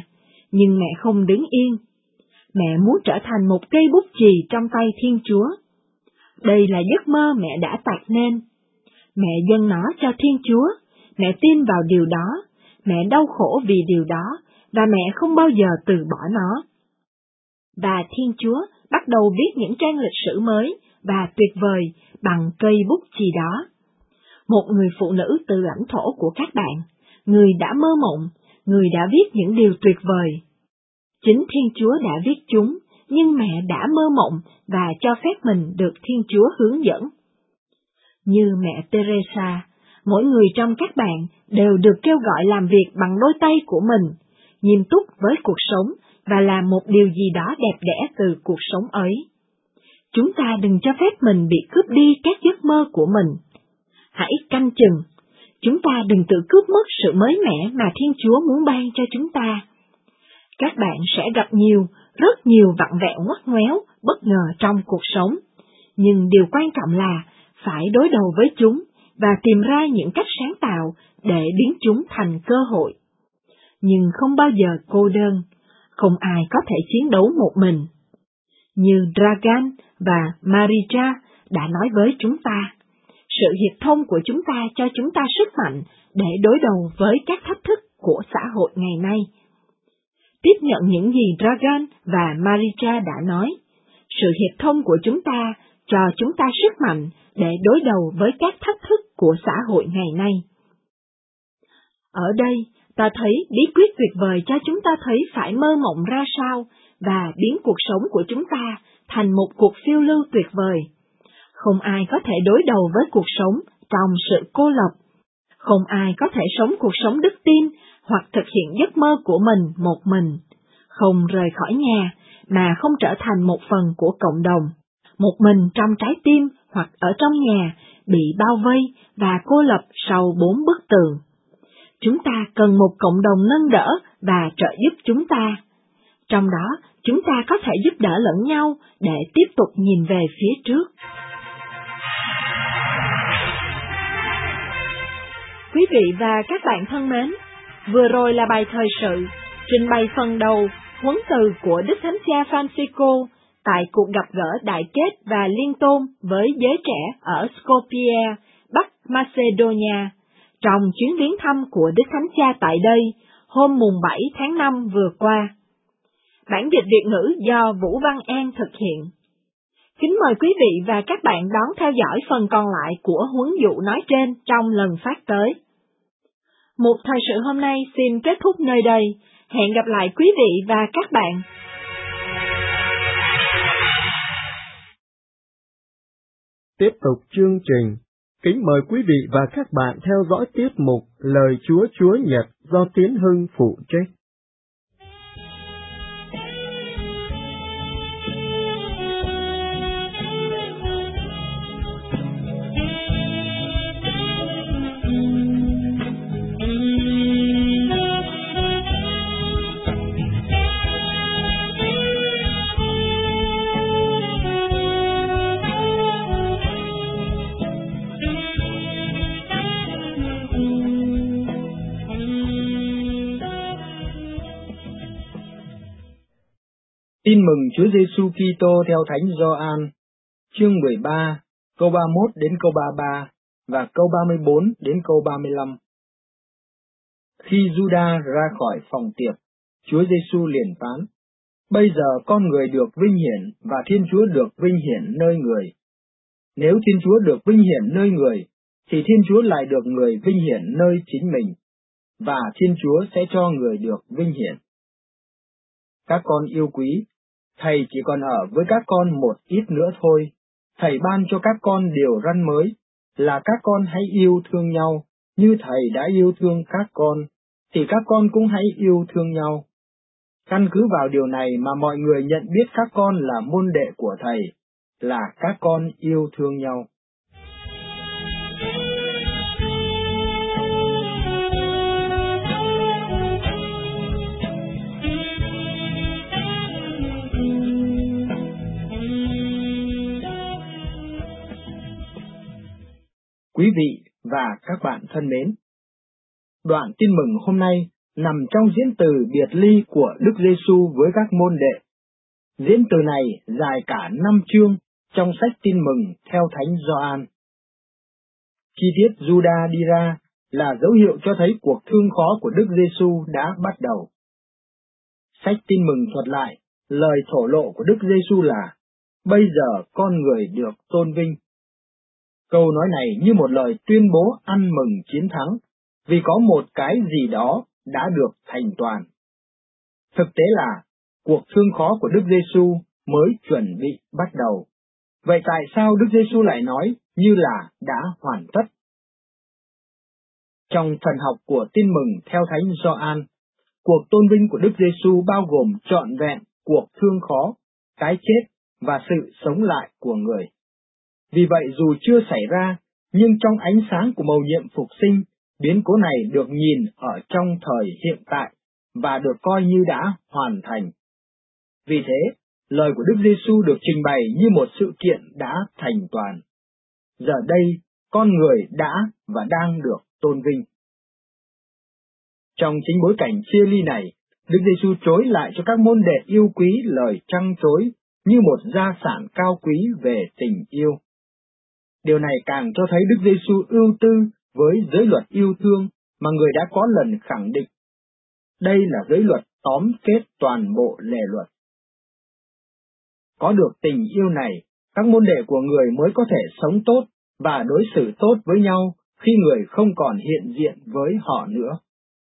nhưng mẹ không đứng yên. Mẹ muốn trở thành một cây bút chì trong tay Thiên Chúa. Đây là giấc mơ mẹ đã tạc nên. Mẹ dâng nó cho Thiên Chúa, mẹ tin vào điều đó, mẹ đau khổ vì điều đó, và mẹ không bao giờ từ bỏ nó. Và Thiên Chúa bắt đầu viết những trang lịch sử mới và tuyệt vời bằng cây bút chì đó. Một người phụ nữ từ lãnh thổ của các bạn, người đã mơ mộng, người đã viết những điều tuyệt vời. Chính Thiên Chúa đã viết chúng, nhưng mẹ đã mơ mộng và cho phép mình được Thiên Chúa hướng dẫn. Như mẹ Teresa, mỗi người trong các bạn đều được kêu gọi làm việc bằng đôi tay của mình, nghiêm túc với cuộc sống và làm một điều gì đó đẹp đẽ từ cuộc sống ấy. Chúng ta đừng cho phép mình bị cướp đi các giấc mơ của mình. Hãy canh chừng, chúng ta đừng tự cướp mất sự mới mẻ mà Thiên Chúa muốn ban cho chúng ta. Các bạn sẽ gặp rất nhiều vặn vẹo ngoắt ngoéo, bất ngờ trong cuộc sống, nhưng điều quan trọng là phải đối đầu với chúng và tìm ra những cách sáng tạo để biến chúng thành cơ hội. Nhưng không bao giờ cô đơn, không ai có thể chiến đấu một mình. Như Dragan và Marija đã nói với chúng ta, sự hiệp thông của chúng ta cho chúng ta sức mạnh để đối đầu với các thách thức của xã hội ngày nay. Tiếp nhận những gì Dragan và Marija đã nói, sự hiệp thông của chúng ta cho chúng ta sức mạnh để đối đầu với các thách thức của xã hội ngày nay. Ở đây, ta thấy bí quyết tuyệt vời cho chúng ta thấy phải mơ mộng ra sao và biến cuộc sống của chúng ta thành một cuộc phiêu lưu tuyệt vời. Không ai có thể đối đầu với cuộc sống trong sự cô lập. Không ai có thể sống cuộc sống đức tin hoặc thực hiện giấc mơ của mình một mình, không rời khỏi nhà mà không trở thành một phần của cộng đồng, một mình trong trái tim hoặc ở trong nhà bị bao vây và cô lập sau 4 bức tường. Chúng ta cần một cộng đồng nâng đỡ và trợ giúp chúng ta. Trong đó, chúng ta có thể giúp đỡ lẫn nhau để tiếp tục nhìn về phía trước. Quý vị và các bạn thân mến, vừa rồi là bài thời sự, trình bày phần đầu huấn từ của Đức Thánh Cha Francisco tại cuộc gặp gỡ đại kết và liên tôn với giới trẻ ở Skopje, Bắc Macedonia, trong chuyến viếng thăm của Đức Thánh Cha tại đây hôm mùng 7 tháng 5 vừa qua. Bản dịch Việt ngữ do Vũ Văn An thực hiện. Kính mời quý vị và các bạn đón theo dõi phần còn lại của huấn dụ nói trên trong lần phát tới. Một thời sự hôm nay xin kết thúc nơi đây. Hẹn gặp lại quý vị và các bạn. Tiếp tục chương trình, kính mời quý vị và các bạn theo dõi tiết mục Lời Chúa Chúa Nhật do Tiến Hưng phụ trách. Tin mừng Chúa Giêsu Kitô theo Thánh Gioan, chương 13, câu 31 đến câu 33 và câu 34 đến câu 35. Khi Giuđa ra khỏi phòng tiệc, Chúa Giêsu liền phán: Bây giờ con người được vinh hiển và Thiên Chúa được vinh hiển nơi người. Nếu Thiên Chúa được vinh hiển nơi người, thì Thiên Chúa lại được người vinh hiển nơi chính mình, và Thiên Chúa sẽ cho người được vinh hiển. Các con yêu quý, Thầy chỉ còn ở với các con một ít nữa thôi. Thầy ban cho các con điều răn mới, là các con hãy yêu thương nhau, như Thầy đã yêu thương các con, thì các con cũng hãy yêu thương nhau. Căn cứ vào điều này mà mọi người nhận biết các con là môn đệ của Thầy, là các con yêu thương nhau. Quý vị và các bạn thân mến, đoạn tin mừng hôm nay nằm trong diễn từ biệt ly của Đức Giêsu với các môn đệ. Diễn từ này dài cả 5 chương trong sách Tin mừng theo Thánh Gioan. Chi tiết Giuđa đi ra là dấu hiệu cho thấy cuộc thương khó của Đức Giêsu đã bắt đầu. Sách Tin mừng thuật lại lời thổ lộ của Đức Giêsu là: bây giờ con người được tôn vinh. Câu nói này như một lời tuyên bố ăn mừng chiến thắng, vì có một cái gì đó đã được thành toàn. Thực tế là cuộc thương khó của Đức Giêsu mới chuẩn bị bắt đầu. Vậy tại sao Đức Giêsu lại nói như là đã hoàn tất? Trong thần học của Tin mừng theo Thánh Gioan, cuộc tôn vinh của Đức Giêsu bao gồm trọn vẹn cuộc thương khó, cái chết và sự sống lại của người. Vì vậy dù chưa xảy ra, nhưng trong ánh sáng của mầu nhiệm phục sinh, biến cố này được nhìn ở trong thời hiện tại và được coi như đã hoàn thành. Vì thế, lời của Đức Giêsu được trình bày như một sự kiện đã thành toàn. Giờ đây, con người đã và đang được tôn vinh. Trong chính bối cảnh chia ly này, Đức Giêsu trối lại cho các môn đệ yêu quý lời trăng trối như một gia sản cao quý về tình yêu. Điều này càng cho thấy Đức Giêsu ưu tư với giới luật yêu thương mà người đã có lần khẳng định. Đây là giới luật tóm kết toàn bộ lề luật. Có được tình yêu này, các môn đệ của người mới có thể sống tốt và đối xử tốt với nhau khi người không còn hiện diện với họ nữa.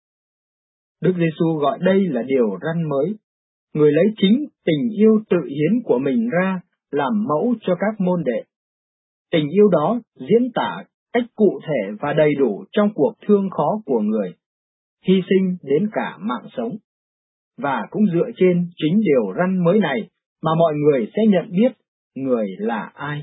Đức Giêsu gọi đây là điều răn mới. Người lấy chính tình yêu tự hiến của mình ra làm mẫu cho các môn đệ. Tình yêu đó diễn tả cách cụ thể và đầy đủ trong cuộc thương khó của người, hy sinh đến cả mạng sống. Và cũng dựa trên chính điều răn mới này mà mọi người sẽ nhận biết người là ai.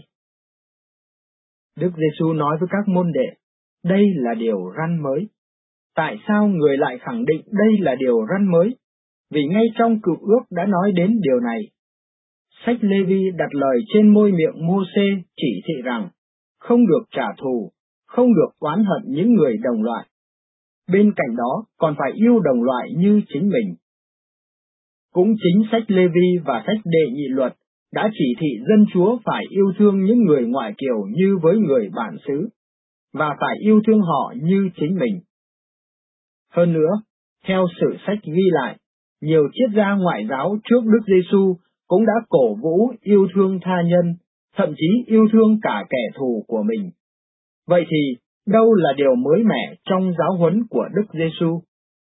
Đức Giêsu nói với các môn đệ, đây là điều răn mới. Tại sao người lại khẳng định đây là điều răn mới? Vì ngay trong Cựu Ước đã nói đến điều này. Sách Lê-vi đặt lời trên môi miệng Mô-sê chỉ thị rằng, không được trả thù, không được oán hận những người đồng loại. Bên cạnh đó còn phải yêu đồng loại như chính mình. Cũng chính sách Lê-vi và sách Đệ Nhị Luật đã chỉ thị dân Chúa phải yêu thương những người ngoại kiều như với người bản xứ, và phải yêu thương họ như chính mình. Hơn nữa, theo sử sách ghi lại, nhiều triết gia ngoại giáo trước Đức Giêsu cũng đã cổ vũ yêu thương tha nhân, thậm chí yêu thương cả kẻ thù của mình. Vậy thì, đâu là điều mới mẻ trong giáo huấn của Đức Giêsu?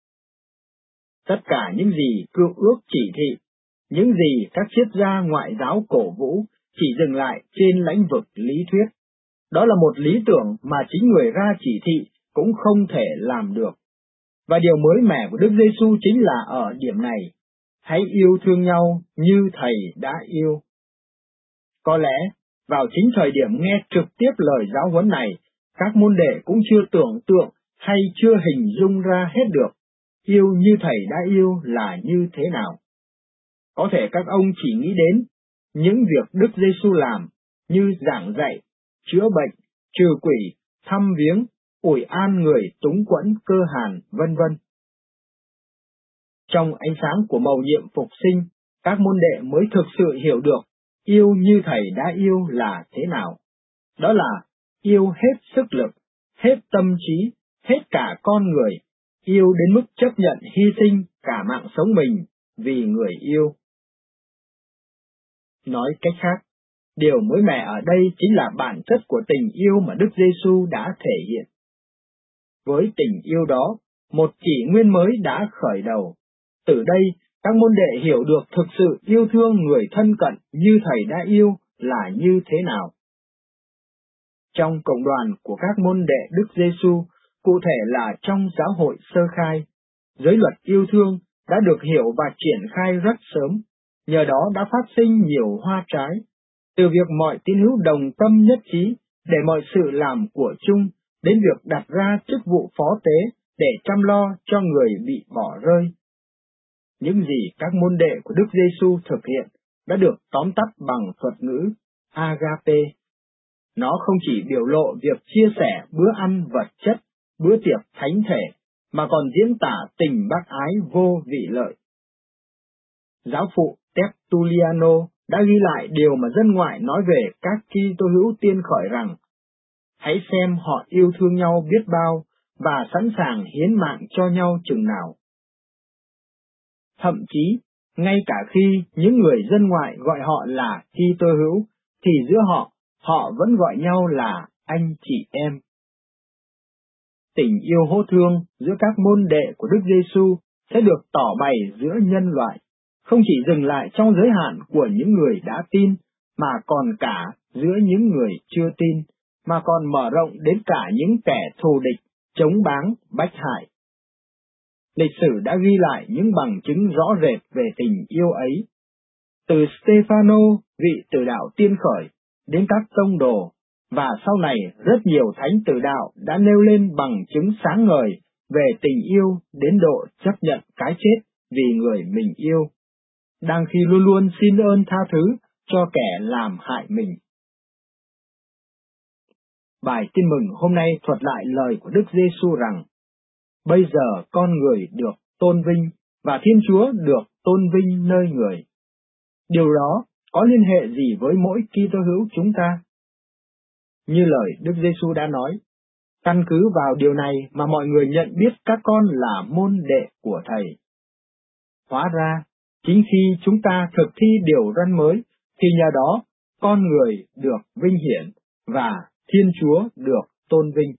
Tất cả những gì Cựu Ước chỉ thị, những gì các triết gia ngoại giáo cổ vũ chỉ dừng lại trên lĩnh vực lý thuyết. Đó là một lý tưởng mà chính người ra chỉ thị cũng không thể làm được. Và điều mới mẻ của Đức Giêsu chính là ở điểm này, hãy yêu thương nhau như Thầy đã yêu. Có lẽ, vào chính thời điểm nghe trực tiếp lời giáo huấn này, các môn đệ cũng chưa tưởng tượng hay chưa hình dung ra hết được, yêu như Thầy đã yêu là như thế nào. Có thể các ông chỉ nghĩ đến những việc Đức Giêsu làm như giảng dạy, chữa bệnh, trừ quỷ, thăm viếng, ủi an người túng quẫn cơ hàn, vân vân. Trong ánh sáng của mầu nhiệm phục sinh, các môn đệ mới thực sự hiểu được yêu như Thầy đã yêu là thế nào. Đó là yêu hết sức lực, hết tâm trí, hết cả con người, yêu đến mức chấp nhận hy sinh cả mạng sống mình vì người yêu. Nói cách khác, điều mới mẻ ở đây chính là bản chất của tình yêu mà Đức Giêsu đã thể hiện. Với tình yêu đó, một kỷ nguyên mới đã khởi đầu. Từ đây, các môn đệ hiểu được thực sự yêu thương người thân cận như Thầy đã yêu là như thế nào. Trong cộng đoàn của các môn đệ Đức Giêsu, cụ thể là trong giáo hội sơ khai, giới luật yêu thương đã được hiểu và triển khai rất sớm, nhờ đó đã phát sinh nhiều hoa trái, từ việc mọi tín hữu đồng tâm nhất trí để mọi sự làm của chung, đến việc đặt ra chức vụ phó tế để chăm lo cho người bị bỏ rơi. Những gì các môn đệ của Đức Giêsu thực hiện đã được tóm tắt bằng thuật ngữ agape. Nó không chỉ biểu lộ việc chia sẻ bữa ăn vật chất, bữa tiệc thánh thể, mà còn diễn tả tình bác ái vô vị lợi. Giáo phụ Tertulliano đã ghi lại điều mà dân ngoại nói về các Kitô hữu tiên khởi rằng: hãy xem họ yêu thương nhau biết bao và sẵn sàng hiến mạng cho nhau chừng nào. Thậm chí, ngay cả khi những người dân ngoại gọi họ là Kitô hữu, thì giữa họ vẫn gọi nhau là anh chị em. Tình yêu hô thương giữa các môn đệ của Đức Giêsu sẽ được tỏ bày giữa nhân loại, không chỉ dừng lại trong giới hạn của những người đã tin, mà còn cả giữa những người chưa tin, mà còn mở rộng đến cả những kẻ thù địch, chống báng, bách hại. Lịch sử đã ghi lại những bằng chứng rõ rệt về tình yêu ấy. Từ Stefano, vị tử đạo tiên khởi, đến các tông đồ, và sau này rất nhiều thánh tử đạo đã nêu lên bằng chứng sáng ngời về tình yêu đến độ chấp nhận cái chết vì người mình yêu, đang khi luôn luôn xin ơn tha thứ cho kẻ làm hại mình. Bài tin mừng hôm nay thuật lại lời của Đức Giêsu rằng: bây giờ con người được tôn vinh và Thiên Chúa được tôn vinh nơi người. Điều đó có liên hệ gì với mỗi Kitô hữu chúng ta? Như lời Đức Giêsu đã nói, căn cứ vào điều này mà mọi người nhận biết các con là môn đệ của Thầy. Hóa ra, chính khi chúng ta thực thi điều răn mới, thì nhờ đó con người được vinh hiển và Thiên Chúa được tôn vinh.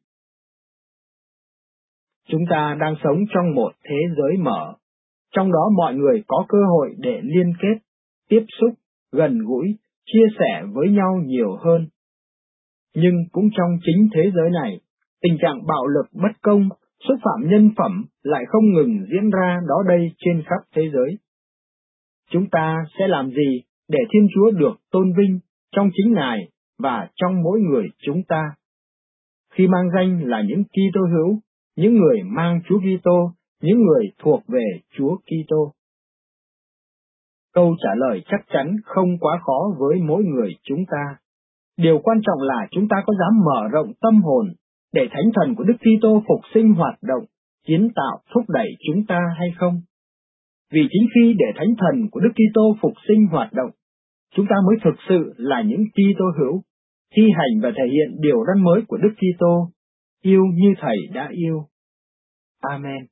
Chúng ta đang sống trong một thế giới mở, trong đó mọi người có cơ hội để liên kết, tiếp xúc, gần gũi, chia sẻ với nhau nhiều hơn. Nhưng cũng trong chính thế giới này, tình trạng bạo lực bất công, xúc phạm nhân phẩm lại không ngừng diễn ra đó đây trên khắp thế giới. Chúng ta sẽ làm gì để Thiên Chúa được tôn vinh trong chính Ngài và trong mỗi người chúng ta? Khi mang danh là những Kitô hữu, những người mang Chúa Kitô, những người thuộc về Chúa Kitô. Câu trả lời chắc chắn không quá khó với mỗi người chúng ta. Điều quan trọng là chúng ta có dám mở rộng tâm hồn để Thánh Thần của Đức Kitô phục sinh hoạt động, kiến tạo, thúc đẩy chúng ta hay không? Vì chính khi để Thánh Thần của Đức Kitô phục sinh hoạt động, chúng ta mới thực sự là những Kitô hữu, thi hành và thể hiện điều răn mới của Đức Kitô, yêu như Thầy đã yêu. Amen.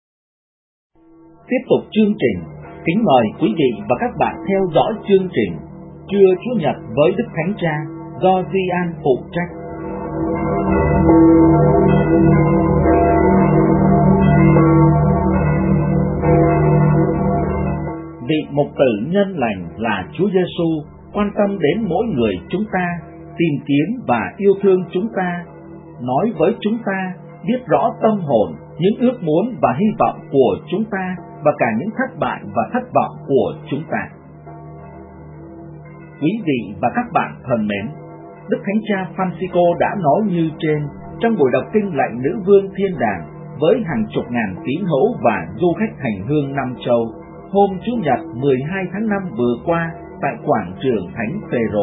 Tiếp tục chương trình, kính mời quý vị và các bạn theo dõi chương trình Trưa Chúa Nhật với Đức Thánh Cha do Di An phụ trách. Vị mục tử nhân lành là Chúa Giêsu quan tâm đến mỗi người chúng ta, tìm kiếm và yêu thương chúng ta, nói với chúng ta, biết rõ tâm hồn, những ước muốn và hy vọng của chúng ta và cả những thất bại và thất vọng của chúng ta. Quý vị và các bạn thân mến, Đức Thánh Cha Francisco đã nói như trên trong buổi đọc kinh lạy Nữ Vương Thiên Đàng với hàng chục ngàn tín hữu và du khách hành hương năm châu hôm Chủ nhật 12 tháng 5 vừa qua tại quảng trường Thánh Phêrô.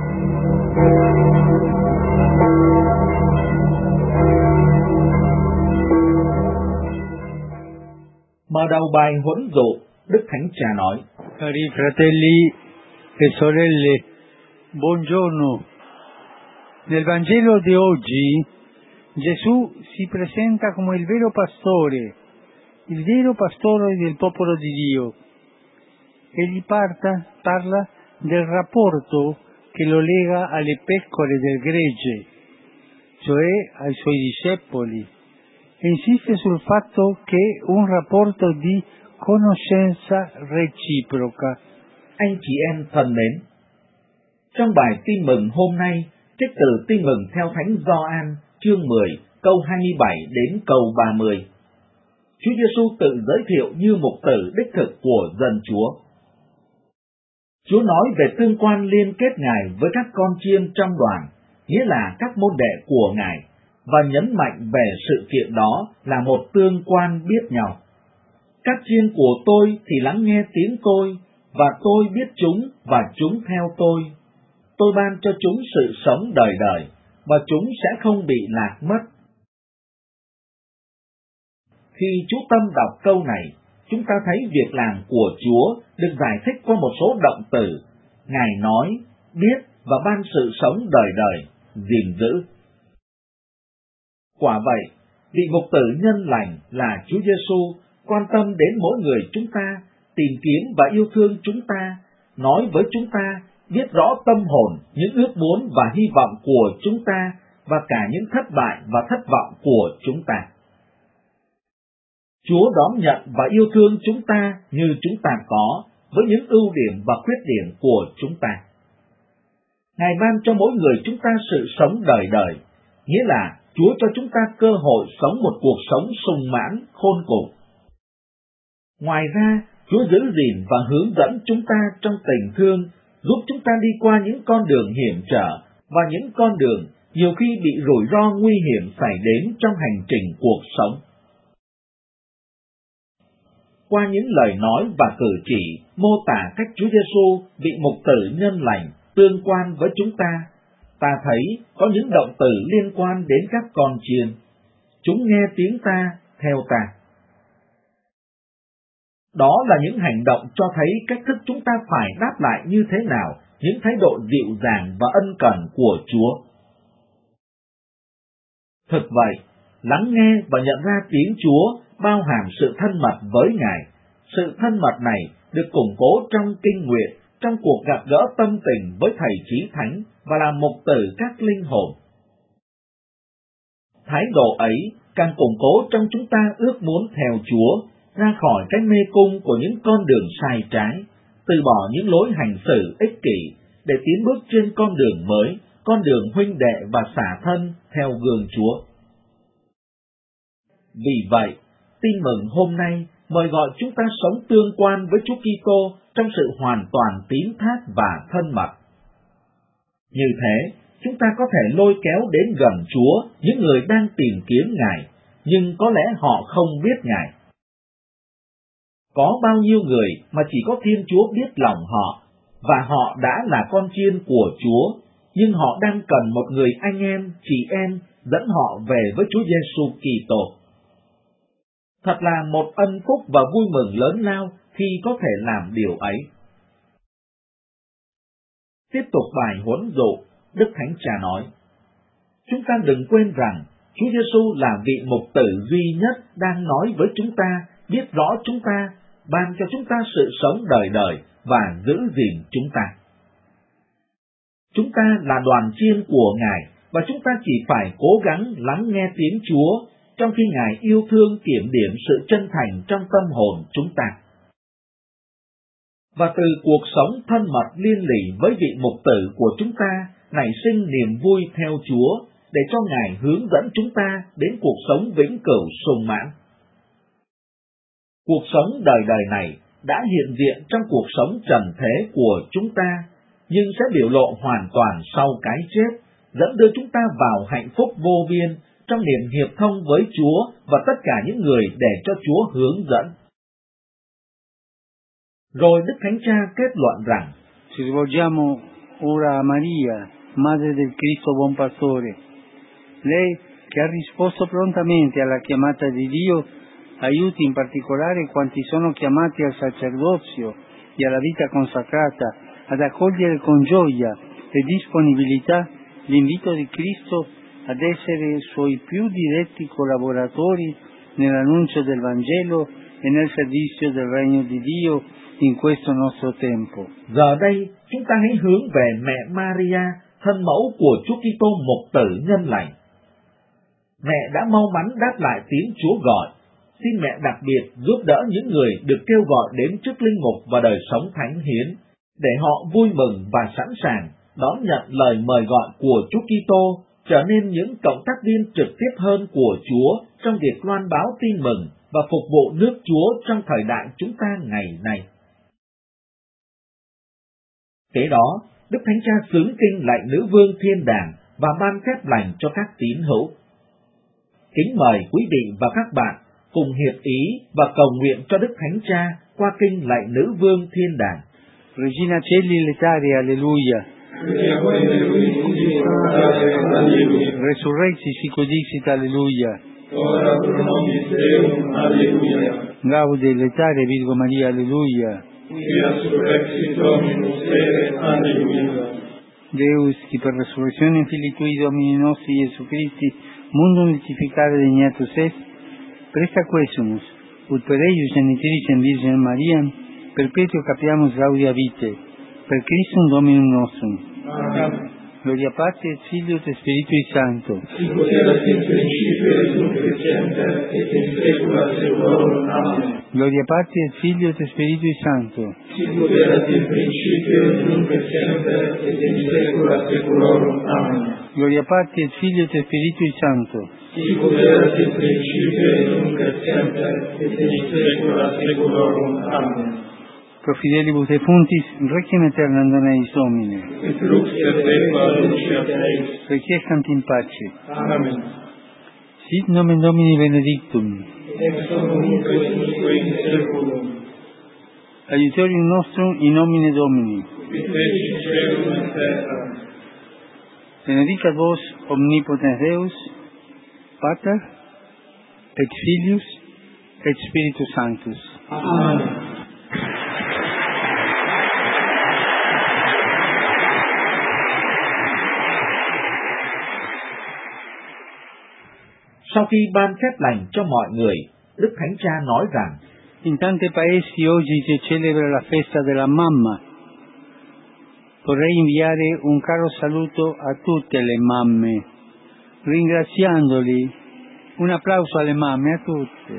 Mở đầu bài huấn dụ, Đức Thánh Cha nói: Cari fratelli e sorelle, buongiorno. Nel Vangelo di oggi Gesù si presenta come il vero pastore del popolo di Dio. Egli parla del rapporto che lo lega alle pecore del gregge, cioè ai suoi discepoli, e insiste sul fatto che è un rapporto di conoscenza reciproca. Anh chị em thân mến, trong bài tin mừng hôm nay, trích từ tin mừng theo Thánh Gioan chương 10 câu 27 đến câu 30. Chúa Giêsu tự giới thiệu như mục tử đích thực của dân Chúa. Chúa nói về tương quan liên kết Ngài với các con chiên trong đoàn, nghĩa là các môn đệ của Ngài, và nhấn mạnh về sự kiện đó là một tương quan biết nhau. Các chiên của tôi thì lắng nghe tiếng tôi, và tôi biết chúng và chúng theo tôi. Tôi ban cho chúng sự sống đời đời, và chúng sẽ không bị lạc mất. Khi chú tâm đọc câu này, chúng ta thấy việc làm của Chúa được giải thích qua một số động từ. Ngài nói, biết và ban sự sống đời đời, gìn giữ. Quả vậy, vị mục tử nhân lành là Chúa Giêsu quan tâm đến mỗi người chúng ta, tìm kiếm và yêu thương chúng ta, nói với chúng ta, biết rõ tâm hồn, những ước muốn và hy vọng của chúng ta, và cả những thất bại và thất vọng của chúng ta. Chúa đón nhận và yêu thương chúng ta như chúng ta có, với những ưu điểm và khuyết điểm của chúng ta. Ngài ban cho mỗi người chúng ta sự sống đời đời, nghĩa là Chúa cho chúng ta cơ hội sống một cuộc sống sung mãn, khôn cùng. Ngoài ra, Chúa giữ gìn và hướng dẫn chúng ta trong tình thương, giúp chúng ta đi qua những con đường hiểm trở và những con đường nhiều khi bị rủi ro nguy hiểm xảy đến trong hành trình cuộc sống. Qua những lời nói và cử chỉ mô tả cách Chúa Giêsu, vị mục tử nhân lành, tương quan với chúng ta thấy có những động từ liên quan đến các con chiên. Chúng nghe tiếng ta, theo ta. Đó là những hành động cho thấy cách thức chúng ta phải đáp lại như thế nào, những thái độ dịu dàng và ân cần của Chúa. Thực vậy, lắng nghe và nhận ra tiếng Chúa bao hàm sự thân mật với Ngài. Sự thân mật này được củng cố trong kinh nguyện, trong cuộc gặp gỡ tâm tình với Thầy Chí Thánh và là mục tử các linh hồn. Thái độ ấy càng củng cố trong chúng ta ước muốn theo Chúa, ra khỏi cái mê cung của những con đường sai trái, từ bỏ những lối hành xử ích kỷ, để tiến bước trên con đường mới, con đường huynh đệ và xả thân theo gương Chúa. Vì vậy, tin mừng hôm nay mời gọi chúng ta sống tương quan với Chúa Kitô trong sự hoàn toàn tín thác và thân mật. Như thế, chúng ta có thể lôi kéo đến gần Chúa những người đang tìm kiếm Ngài, nhưng có lẽ họ không biết Ngài. Có bao nhiêu người mà chỉ có Thiên Chúa biết lòng họ, và họ đã là con chiên của Chúa, nhưng họ đang cần một người anh em, chị em dẫn họ về với Chúa Giêsu Kitô. Thật là một ân phúc và vui mừng lớn lao khi có thể làm điều ấy. Tiếp tục bài huấn dụ, Đức Thánh Cha nói, chúng ta đừng quên rằng Chúa Giêsu là vị mục tử duy nhất đang nói với chúng ta, biết rõ chúng ta, ban cho chúng ta sự sống đời đời và giữ gìn chúng ta. Chúng ta là đoàn chiên của Ngài và chúng ta chỉ phải cố gắng lắng nghe tiếng Chúa, trong khi Ngài yêu thương kiểm điểm sự chân thành trong tâm hồn chúng ta. Và từ cuộc sống thân mật liên lỉ với vị mục tử của chúng ta nảy sinh niềm vui theo Chúa, để cho Ngài hướng dẫn chúng ta đến cuộc sống vĩnh cửu sung mãn. Cuộc sống đời đời này đã hiện diện trong cuộc sống trần thế của chúng ta, nhưng sẽ biểu lộ hoàn toàn sau cái chết, dẫn đưa chúng ta vào hạnh phúc vô biên trong niềm hiệp thông với Chúa và tất cả những người để cho Chúa hướng dẫn. Rồi Đức Thánh Cha kết luận rằng, Ci rivolgiamo ora a Maria, Madre del Cristo Buon Pastore. Lei, che ha risposto prontamente alla chiamata di Dio, aiuti in particolare quanti sono chiamati al sacerdozio e alla vita consacrata ad accogliere con gioia e disponibilità l'invito di Cristo ad essere suoi più diretti collaboratori nell'annuncio del Vangelo e nel servizio del Regno di Dio in questo nostro tempo. Giờ đây, chúng ta hãy hướng về mẹ Maria, thân mẫu của Chúa Kitô mục tử nhân lành. Mẹ đã mau mắn đáp lại tiếng Chúa gọi. Xin mẹ đặc biệt giúp đỡ những người được kêu gọi đến trước linh mục và đời sống thánh hiến, để họ vui mừng và sẵn sàng đón nhận lời mời gọi của Chúa Kitô, trở nên những cộng tác viên trực tiếp hơn của Chúa trong việc loan báo tin mừng và phục vụ nước Chúa trong thời đại chúng ta ngày nay. Kế đó, Đức Thánh Cha xướng kinh lạy Nữ Vương Thiên Đàng và ban phép lành cho các tín hữu. Kính mời quý vị và các bạn cùng hiệp ý và cầu nguyện cho Đức Thánh Cha qua kinh lạy Nữ Vương Thiên Đàng. Regina Celli Letare, alleluia. Resurrexit sic dixit, alleluia. ora pro nobis Deum, alleluia. Gaude letare Virgo Maria, alleluia. Quia surrexit Dominus ere, alleluia. Deus, qui per resurrezione Filii Tui Domini nostri Iesu Christi, mundum justificare degnatus est, presta quesumus, ut per eius genitricem Virginem Mariam, perpetuo capiamus gaudia vitae, per Christum Dominum nostrum. Amen. Gloria Patri et Filio et Spiritui Sancto. Sicut erat in principio et nunc et semper et in saecula saeculorum. Amen. Gloria Patri et Filio et Spiritui Sancto. Sicut erat in principio et nunc et semper et in saecula saeculorum. Amen. Gloria Patri et Filio et Spiritui Sancto. Sicut erat in principio et nunc et semper et in saecula saeculorum. Amen. Pro fidelibus defuntis, requiem aeternam dona eis Domine. Et lux perpetua luceat eis. Requiescant in pace. Amen. Sit nomen Domini benedictum. Ex hoc nunc et usque in saeculum. Aiutorium nostrum in nomine Domini. Qui fecit caelum et terra. Benedicat vos omnipotens Deus, Pater, et Filius, et Spiritus Sanctus. Amen. Sau khi ban phép lành cho mọi người, Đức Thánh Cha nói rằng: In tanti paesi oggi si celebra la festa della mamma. Vorrei inviare un caro saluto a tutte le mamme, ringraziandoli. Un applauso alle mamme, a tutte.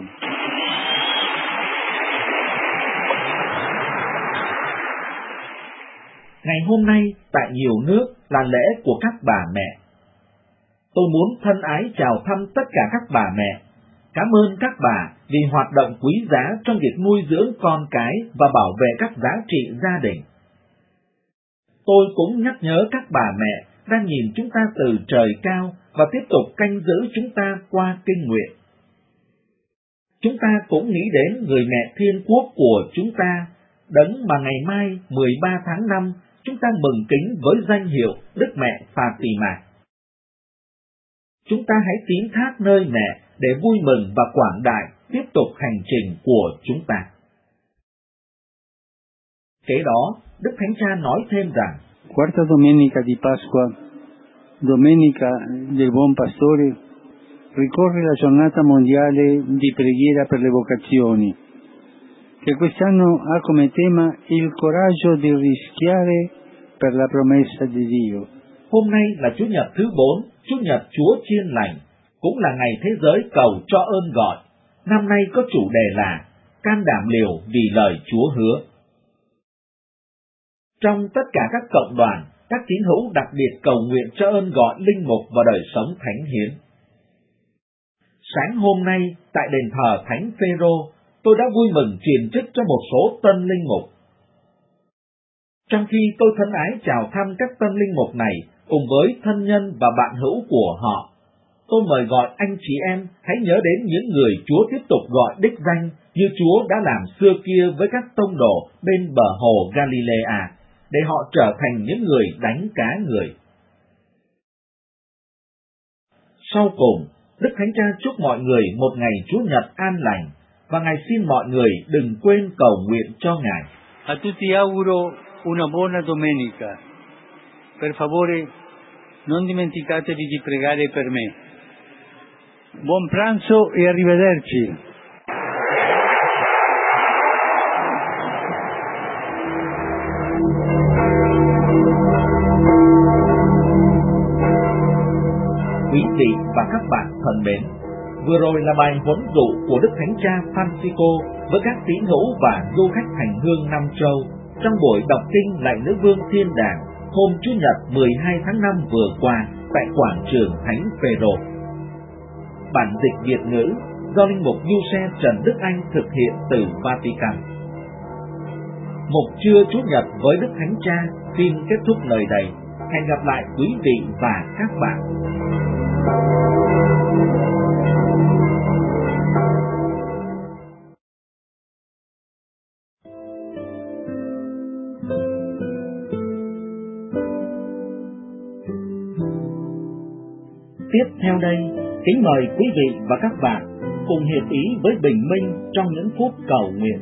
Ngày hôm nay, tại nhiều nước là lễ của các bà mẹ. Tôi muốn thân ái chào thăm tất cả các bà mẹ. Cảm ơn các bà vì hoạt động quý giá trong việc nuôi dưỡng con cái và bảo vệ các giá trị gia đình. Tôi cũng nhắc nhớ các bà mẹ đang nhìn chúng ta từ trời cao và tiếp tục canh giữ chúng ta qua kinh nguyện. Chúng ta cũng nghĩ đến người mẹ Thiên Quốc của chúng ta, đấng mà ngày mai 13 tháng 5 chúng ta mừng kính với danh hiệu Đức Mẹ Fatima. Chúng ta hãy tín thác nơi mẹ để vui mừng và quảng đại tiếp tục hành trình của chúng ta. Kế đó, Đức Thánh Cha nói thêm rằng: Quarta domenica di Pasqua, domenica del Buon Pastore, ricorre la giornata mondiale di preghiera per le vocazioni, che quest'anno ha come tema il coraggio di rischiare per la promessa di Dio. Hôm nay là Chủ nhật thứ 4, Chủ nhật Chúa Chiên Lành, cũng là ngày thế giới cầu cho ơn gọi. Năm nay có chủ đề là can đảm liều vì lời Chúa hứa. Trong tất cả các cộng đoàn, các tín hữu đặc biệt cầu nguyện cho ơn gọi linh mục và đời sống thánh hiến. Sáng hôm nay, tại đền thờ Thánh Phêrô, tôi đã vui mừng truyền chức cho một số tân linh mục. Trong khi tôi thân ái chào thăm các tân linh mục này cùng với thân nhân và bạn hữu của họ, tôi mời gọi anh chị em hãy nhớ đến những người Chúa tiếp tục gọi đích danh như Chúa đã làm xưa kia với các tông đồ bên bờ hồ Galilea, để họ trở thành những người đánh cá người. Sau cùng, Đức Thánh Cha chúc mọi người một ngày Chúa Nhật an lành, và Ngài xin mọi người đừng quên cầu nguyện cho Ngài. A tutti auguro una buona domenica. Per favore, non dimenticatevi di pregare per me. Buon pranzo e arrivederci. Quý vị và các bạn thân mến, vừa rồi là bài huấn dụ của Đức Thánh Cha Francisco với các tín hữu và du khách hành hương Nam Châu trong buổi đọc kinh Lạy Nữ Vương Thiên Đàng hôm Chủ nhật 12 tháng 5 vừa qua tại quảng trường Thánh Phêrô. Bản dịch Việt ngữ do linh mục Giuse Trần Đức Anh thực hiện từ Vatican. Mục trưa Chủ nhật với Đức Thánh Cha xin kết thúc nơi đây. Hẹn gặp lại quý vị và các bạn. Tiếp theo đây, kính Kính mời quý vị và các bạn cùng hiệp ý với Bình Minh trong những phút cầu nguyện.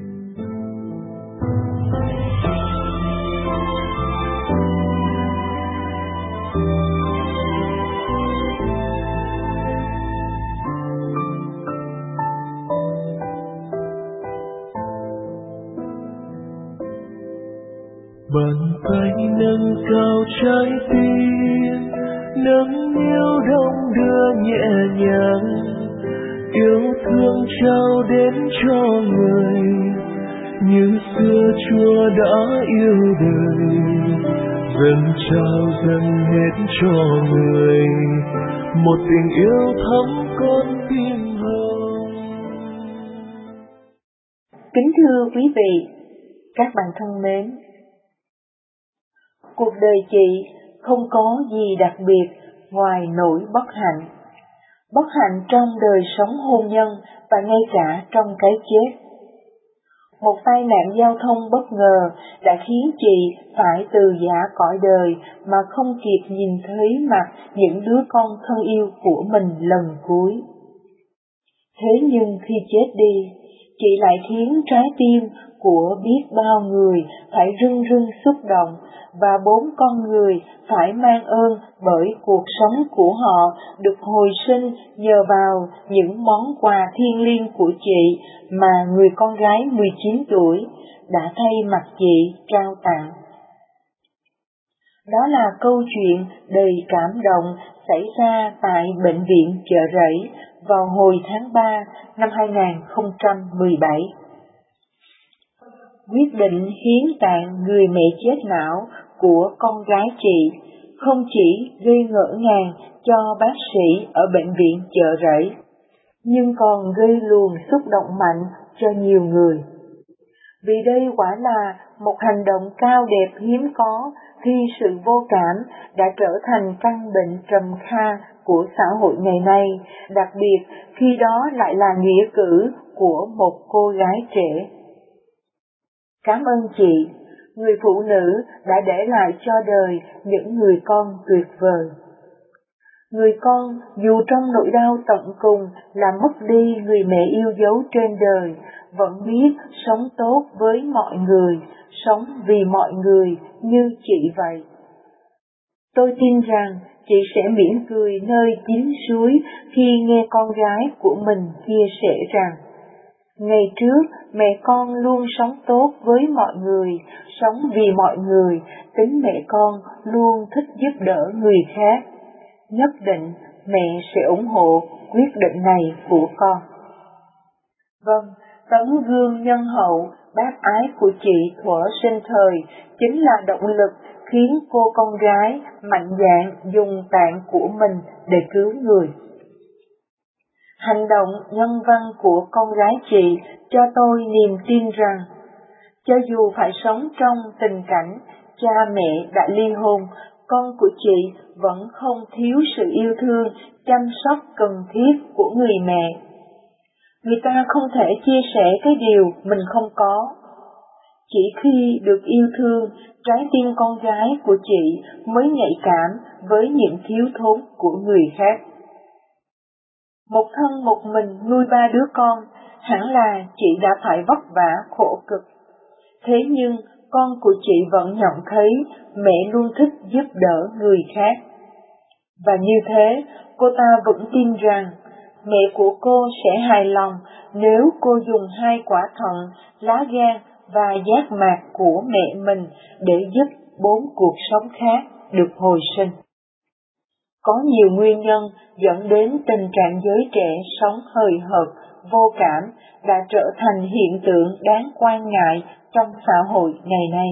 Bàn tay nâng cao trái tim, nâng niu đong đưa nhẹ nhàng, yêu thương trao đến cho người, như xưa Chúa đã yêu đời, dâng trao dâng hết cho người, một tình yêu thắm con tim hồng. Kính thưa quý vị, các bạn thân mến, cuộc đời chị không có gì đặc biệt ngoài nỗi bất hạnh. Bất hạnh trong đời sống hôn nhân và ngay cả trong cái chết. Một tai nạn giao thông bất ngờ đã khiến chị phải từ giã cõi đời mà không kịp nhìn thấy mặt những đứa con thân yêu của mình lần cuối. Thế nhưng khi chết đi, chị lại khiến trái tim của biết bao người phải rưng rưng xúc động, và 4 con người phải mang ơn bởi cuộc sống của họ được hồi sinh nhờ vào những món quà thiêng liêng của chị mà người con gái 19 tuổi đã thay mặt chị trao tặng. Đó là câu chuyện đầy cảm động xảy ra tại Bệnh viện Chợ Rẫy vào hồi tháng 3 năm 2017. Quyết định hiến tạng người mẹ chết não của con gái chị không chỉ gây ngỡ ngàng cho bác sĩ ở Bệnh viện Chợ Rẫy, nhưng còn gây luồng xúc động mạnh cho nhiều người. Vì đây quả là một hành động cao đẹp hiếm có khi sự vô cảm đã trở thành căn bệnh trầm kha của xã hội ngày nay, đặc biệt khi đó lại là nghĩa cử của một cô gái trẻ. Cảm ơn chị, người phụ nữ đã để lại cho đời những người con tuyệt vời. Người con dù trong nỗi đau tận cùng là mất đi người mẹ yêu dấu trên đời, vẫn biết sống tốt với mọi người, sống vì mọi người như chị vậy. Tôi tin rằng chị sẽ mỉm cười nơi chín suối khi nghe con gái của mình chia sẻ rằng ngày trước mẹ con luôn sống tốt với mọi người, sống vì mọi người, tính mẹ con luôn thích giúp đỡ người khác. Nhất định mẹ sẽ ủng hộ quyết định này của con. Vâng, tấm gương nhân hậu, bác ái của chị thuở sinh thời chính là động lực khiến cô con gái mạnh dạn dùng tạng của mình để cứu người. Hành động nhân văn của con gái chị cho tôi niềm tin rằng, cho dù phải sống trong tình cảnh cha mẹ đã ly hôn, con của chị vẫn không thiếu sự yêu thương, chăm sóc cần thiết của người mẹ. Người ta không thể chia sẻ cái điều mình không có. Chỉ khi được yêu thương, trái tim con gái của chị mới nhạy cảm với những thiếu thốn của người khác. Một thân một mình nuôi 3 đứa con, hẳn là chị đã phải vất vả khổ cực. Thế nhưng con của chị vẫn nhận thấy mẹ luôn thích giúp đỡ người khác. Và như thế, cô ta vẫn tin rằng mẹ của cô sẽ hài lòng nếu cô dùng 2 quả thận, lá gan và giác mạc của mẹ mình để giúp 4 cuộc sống khác được hồi sinh. Có nhiều nguyên nhân dẫn đến tình trạng giới trẻ sống hời hợt, vô cảm đã trở thành hiện tượng đáng quan ngại trong xã hội ngày nay.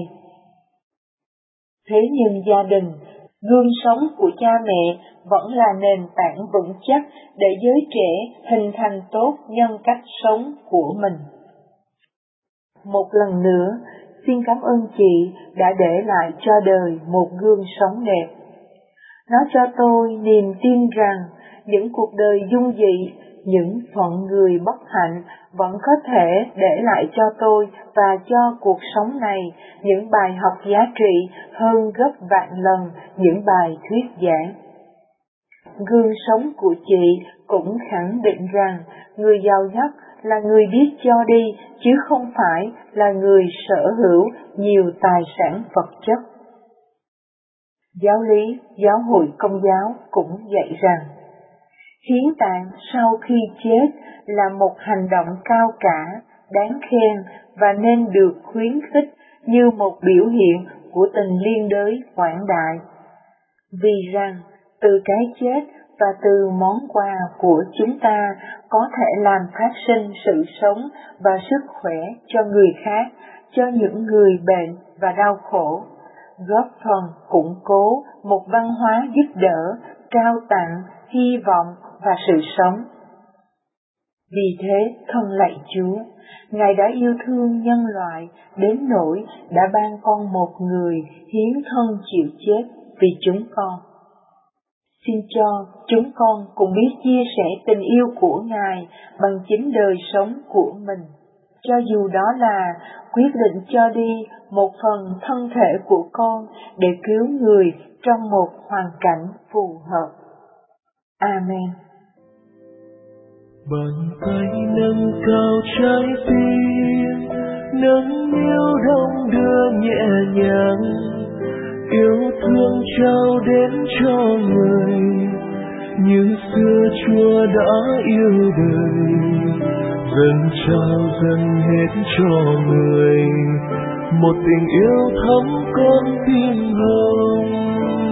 Thế nhưng gia đình, gương sống của cha mẹ vẫn là nền tảng vững chắc để giới trẻ hình thành tốt nhân cách sống của mình. Một lần nữa, xin cảm ơn chị đã để lại cho đời một gương sống đẹp. Nó cho tôi niềm tin rằng những cuộc đời dung dị, những phận người bất hạnh vẫn có thể để lại cho tôi và cho cuộc sống này những bài học giá trị hơn gấp vạn lần những bài thuyết giảng. gương sống của chị cũng khẳng định rằng người giàu nhất là người biết cho đi, chứ không phải là người sở hữu nhiều tài sản vật chất. Giáo lý Giáo hội Công giáo cũng dạy rằng, hiến tạng sau khi chết là một hành động cao cả, đáng khen và nên được khuyến khích như một biểu hiện của tình liên đới quảng đại. Vì rằng, từ cái chết và từ món quà của chúng ta có thể làm phát sinh sự sống và sức khỏe cho người khác, cho những người bệnh và đau khổ, góp phần củng cố một văn hóa giúp đỡ, trao tặng, hy vọng và sự sống. Vì thế, thân lạy Chúa, Ngài đã yêu thương nhân loại đến nỗi đã ban con một người hiến thân chịu chết vì chúng con. Xin cho chúng con cùng biết chia sẻ tình yêu của Ngài bằng chính đời sống của mình, cho dù đó là quyết định cho đi một phần thân thể của con để cứu người trong một hoàn cảnh phù hợp. Amen. Bàn tay nâng cao trái tim, nâng niu đong đưa nhẹ nhàng, yêu thương trao đến cho người, như xưa Chúa đã yêu đời, dâng trao dâng hết cho người, một tình yêu thắm con tim hồng.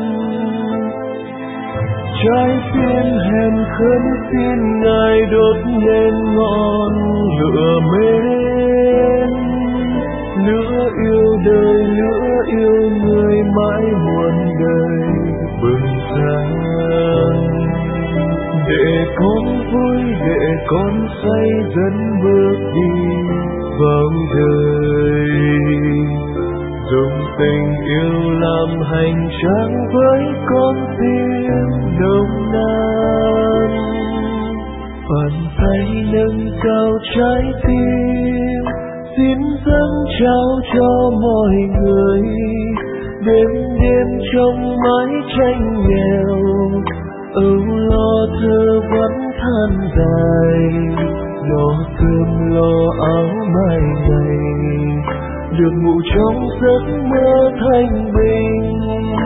Trái tim hèn khấn xin Ngài đốt lên ngọn lửa mến, lửa yêu đời, lửa yêu người mãi muôn đời bừng sáng. Để con vui, để con say dần bước đi vào đời, dùng tình yêu làm hành trang với con tim nồng nàn. Bàn tay nâng cao trái tim, xin dâng trao cho mọi người, đêm đêm trong mái tranh nghèo, âu lo thơ vẫn than dài, lo cơm lo áo mai ngày, được ngủ trong giấc mơ thanh bình.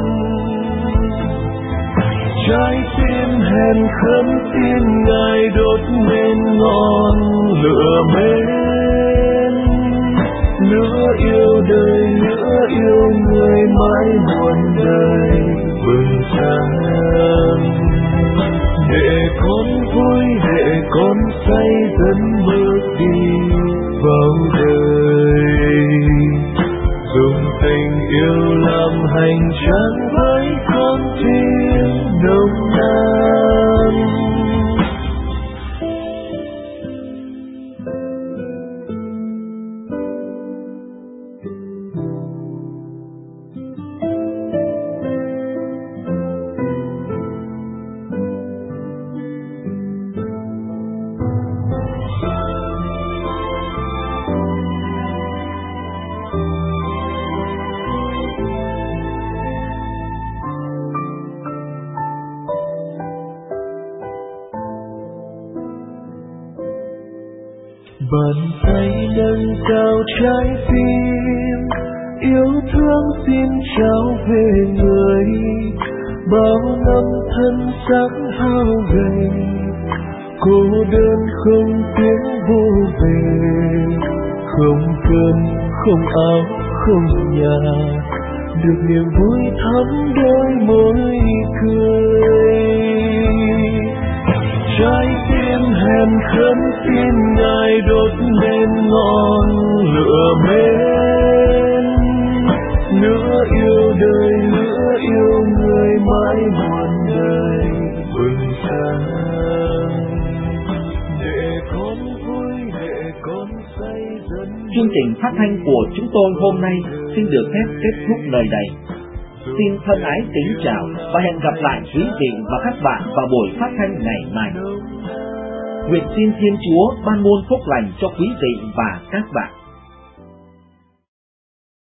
Trái tim hèn khấn xin Ngài đốt lên ngọn lửa mến, lửa yêu đời, lửa yêu người mãi muôn đời bừng sáng. Để con vui, để con say dần bước đi vào đời, dùng tình yêu làm hành trang với con tim nồng nàn. Bàn tay nâng cao trái tim, yêu thương xin trao về người, bao năm thân xác hao gầy, cô đơn không tiếng vô về, không cơm, không áo, không nhà, được niềm vui thắm đôi môi cười. Trái tim hèn khấn xin Ngài đốt lên ngọn lửa mến, lửa yêu đời, lửa yêu người mãi muôn đời bừng sáng. Để con vui, để con say dần. Chương trình phát thanh của chúng tôi hôm nay xin được phép kết thúc nơi đây. Xin thân ái kính chào và hẹn gặp lại quý vị và các bạn vào buổi phát thanh ngày mai. Nguyện xin Thiên Chúa ban muôn phúc lành cho quý vị và các bạn.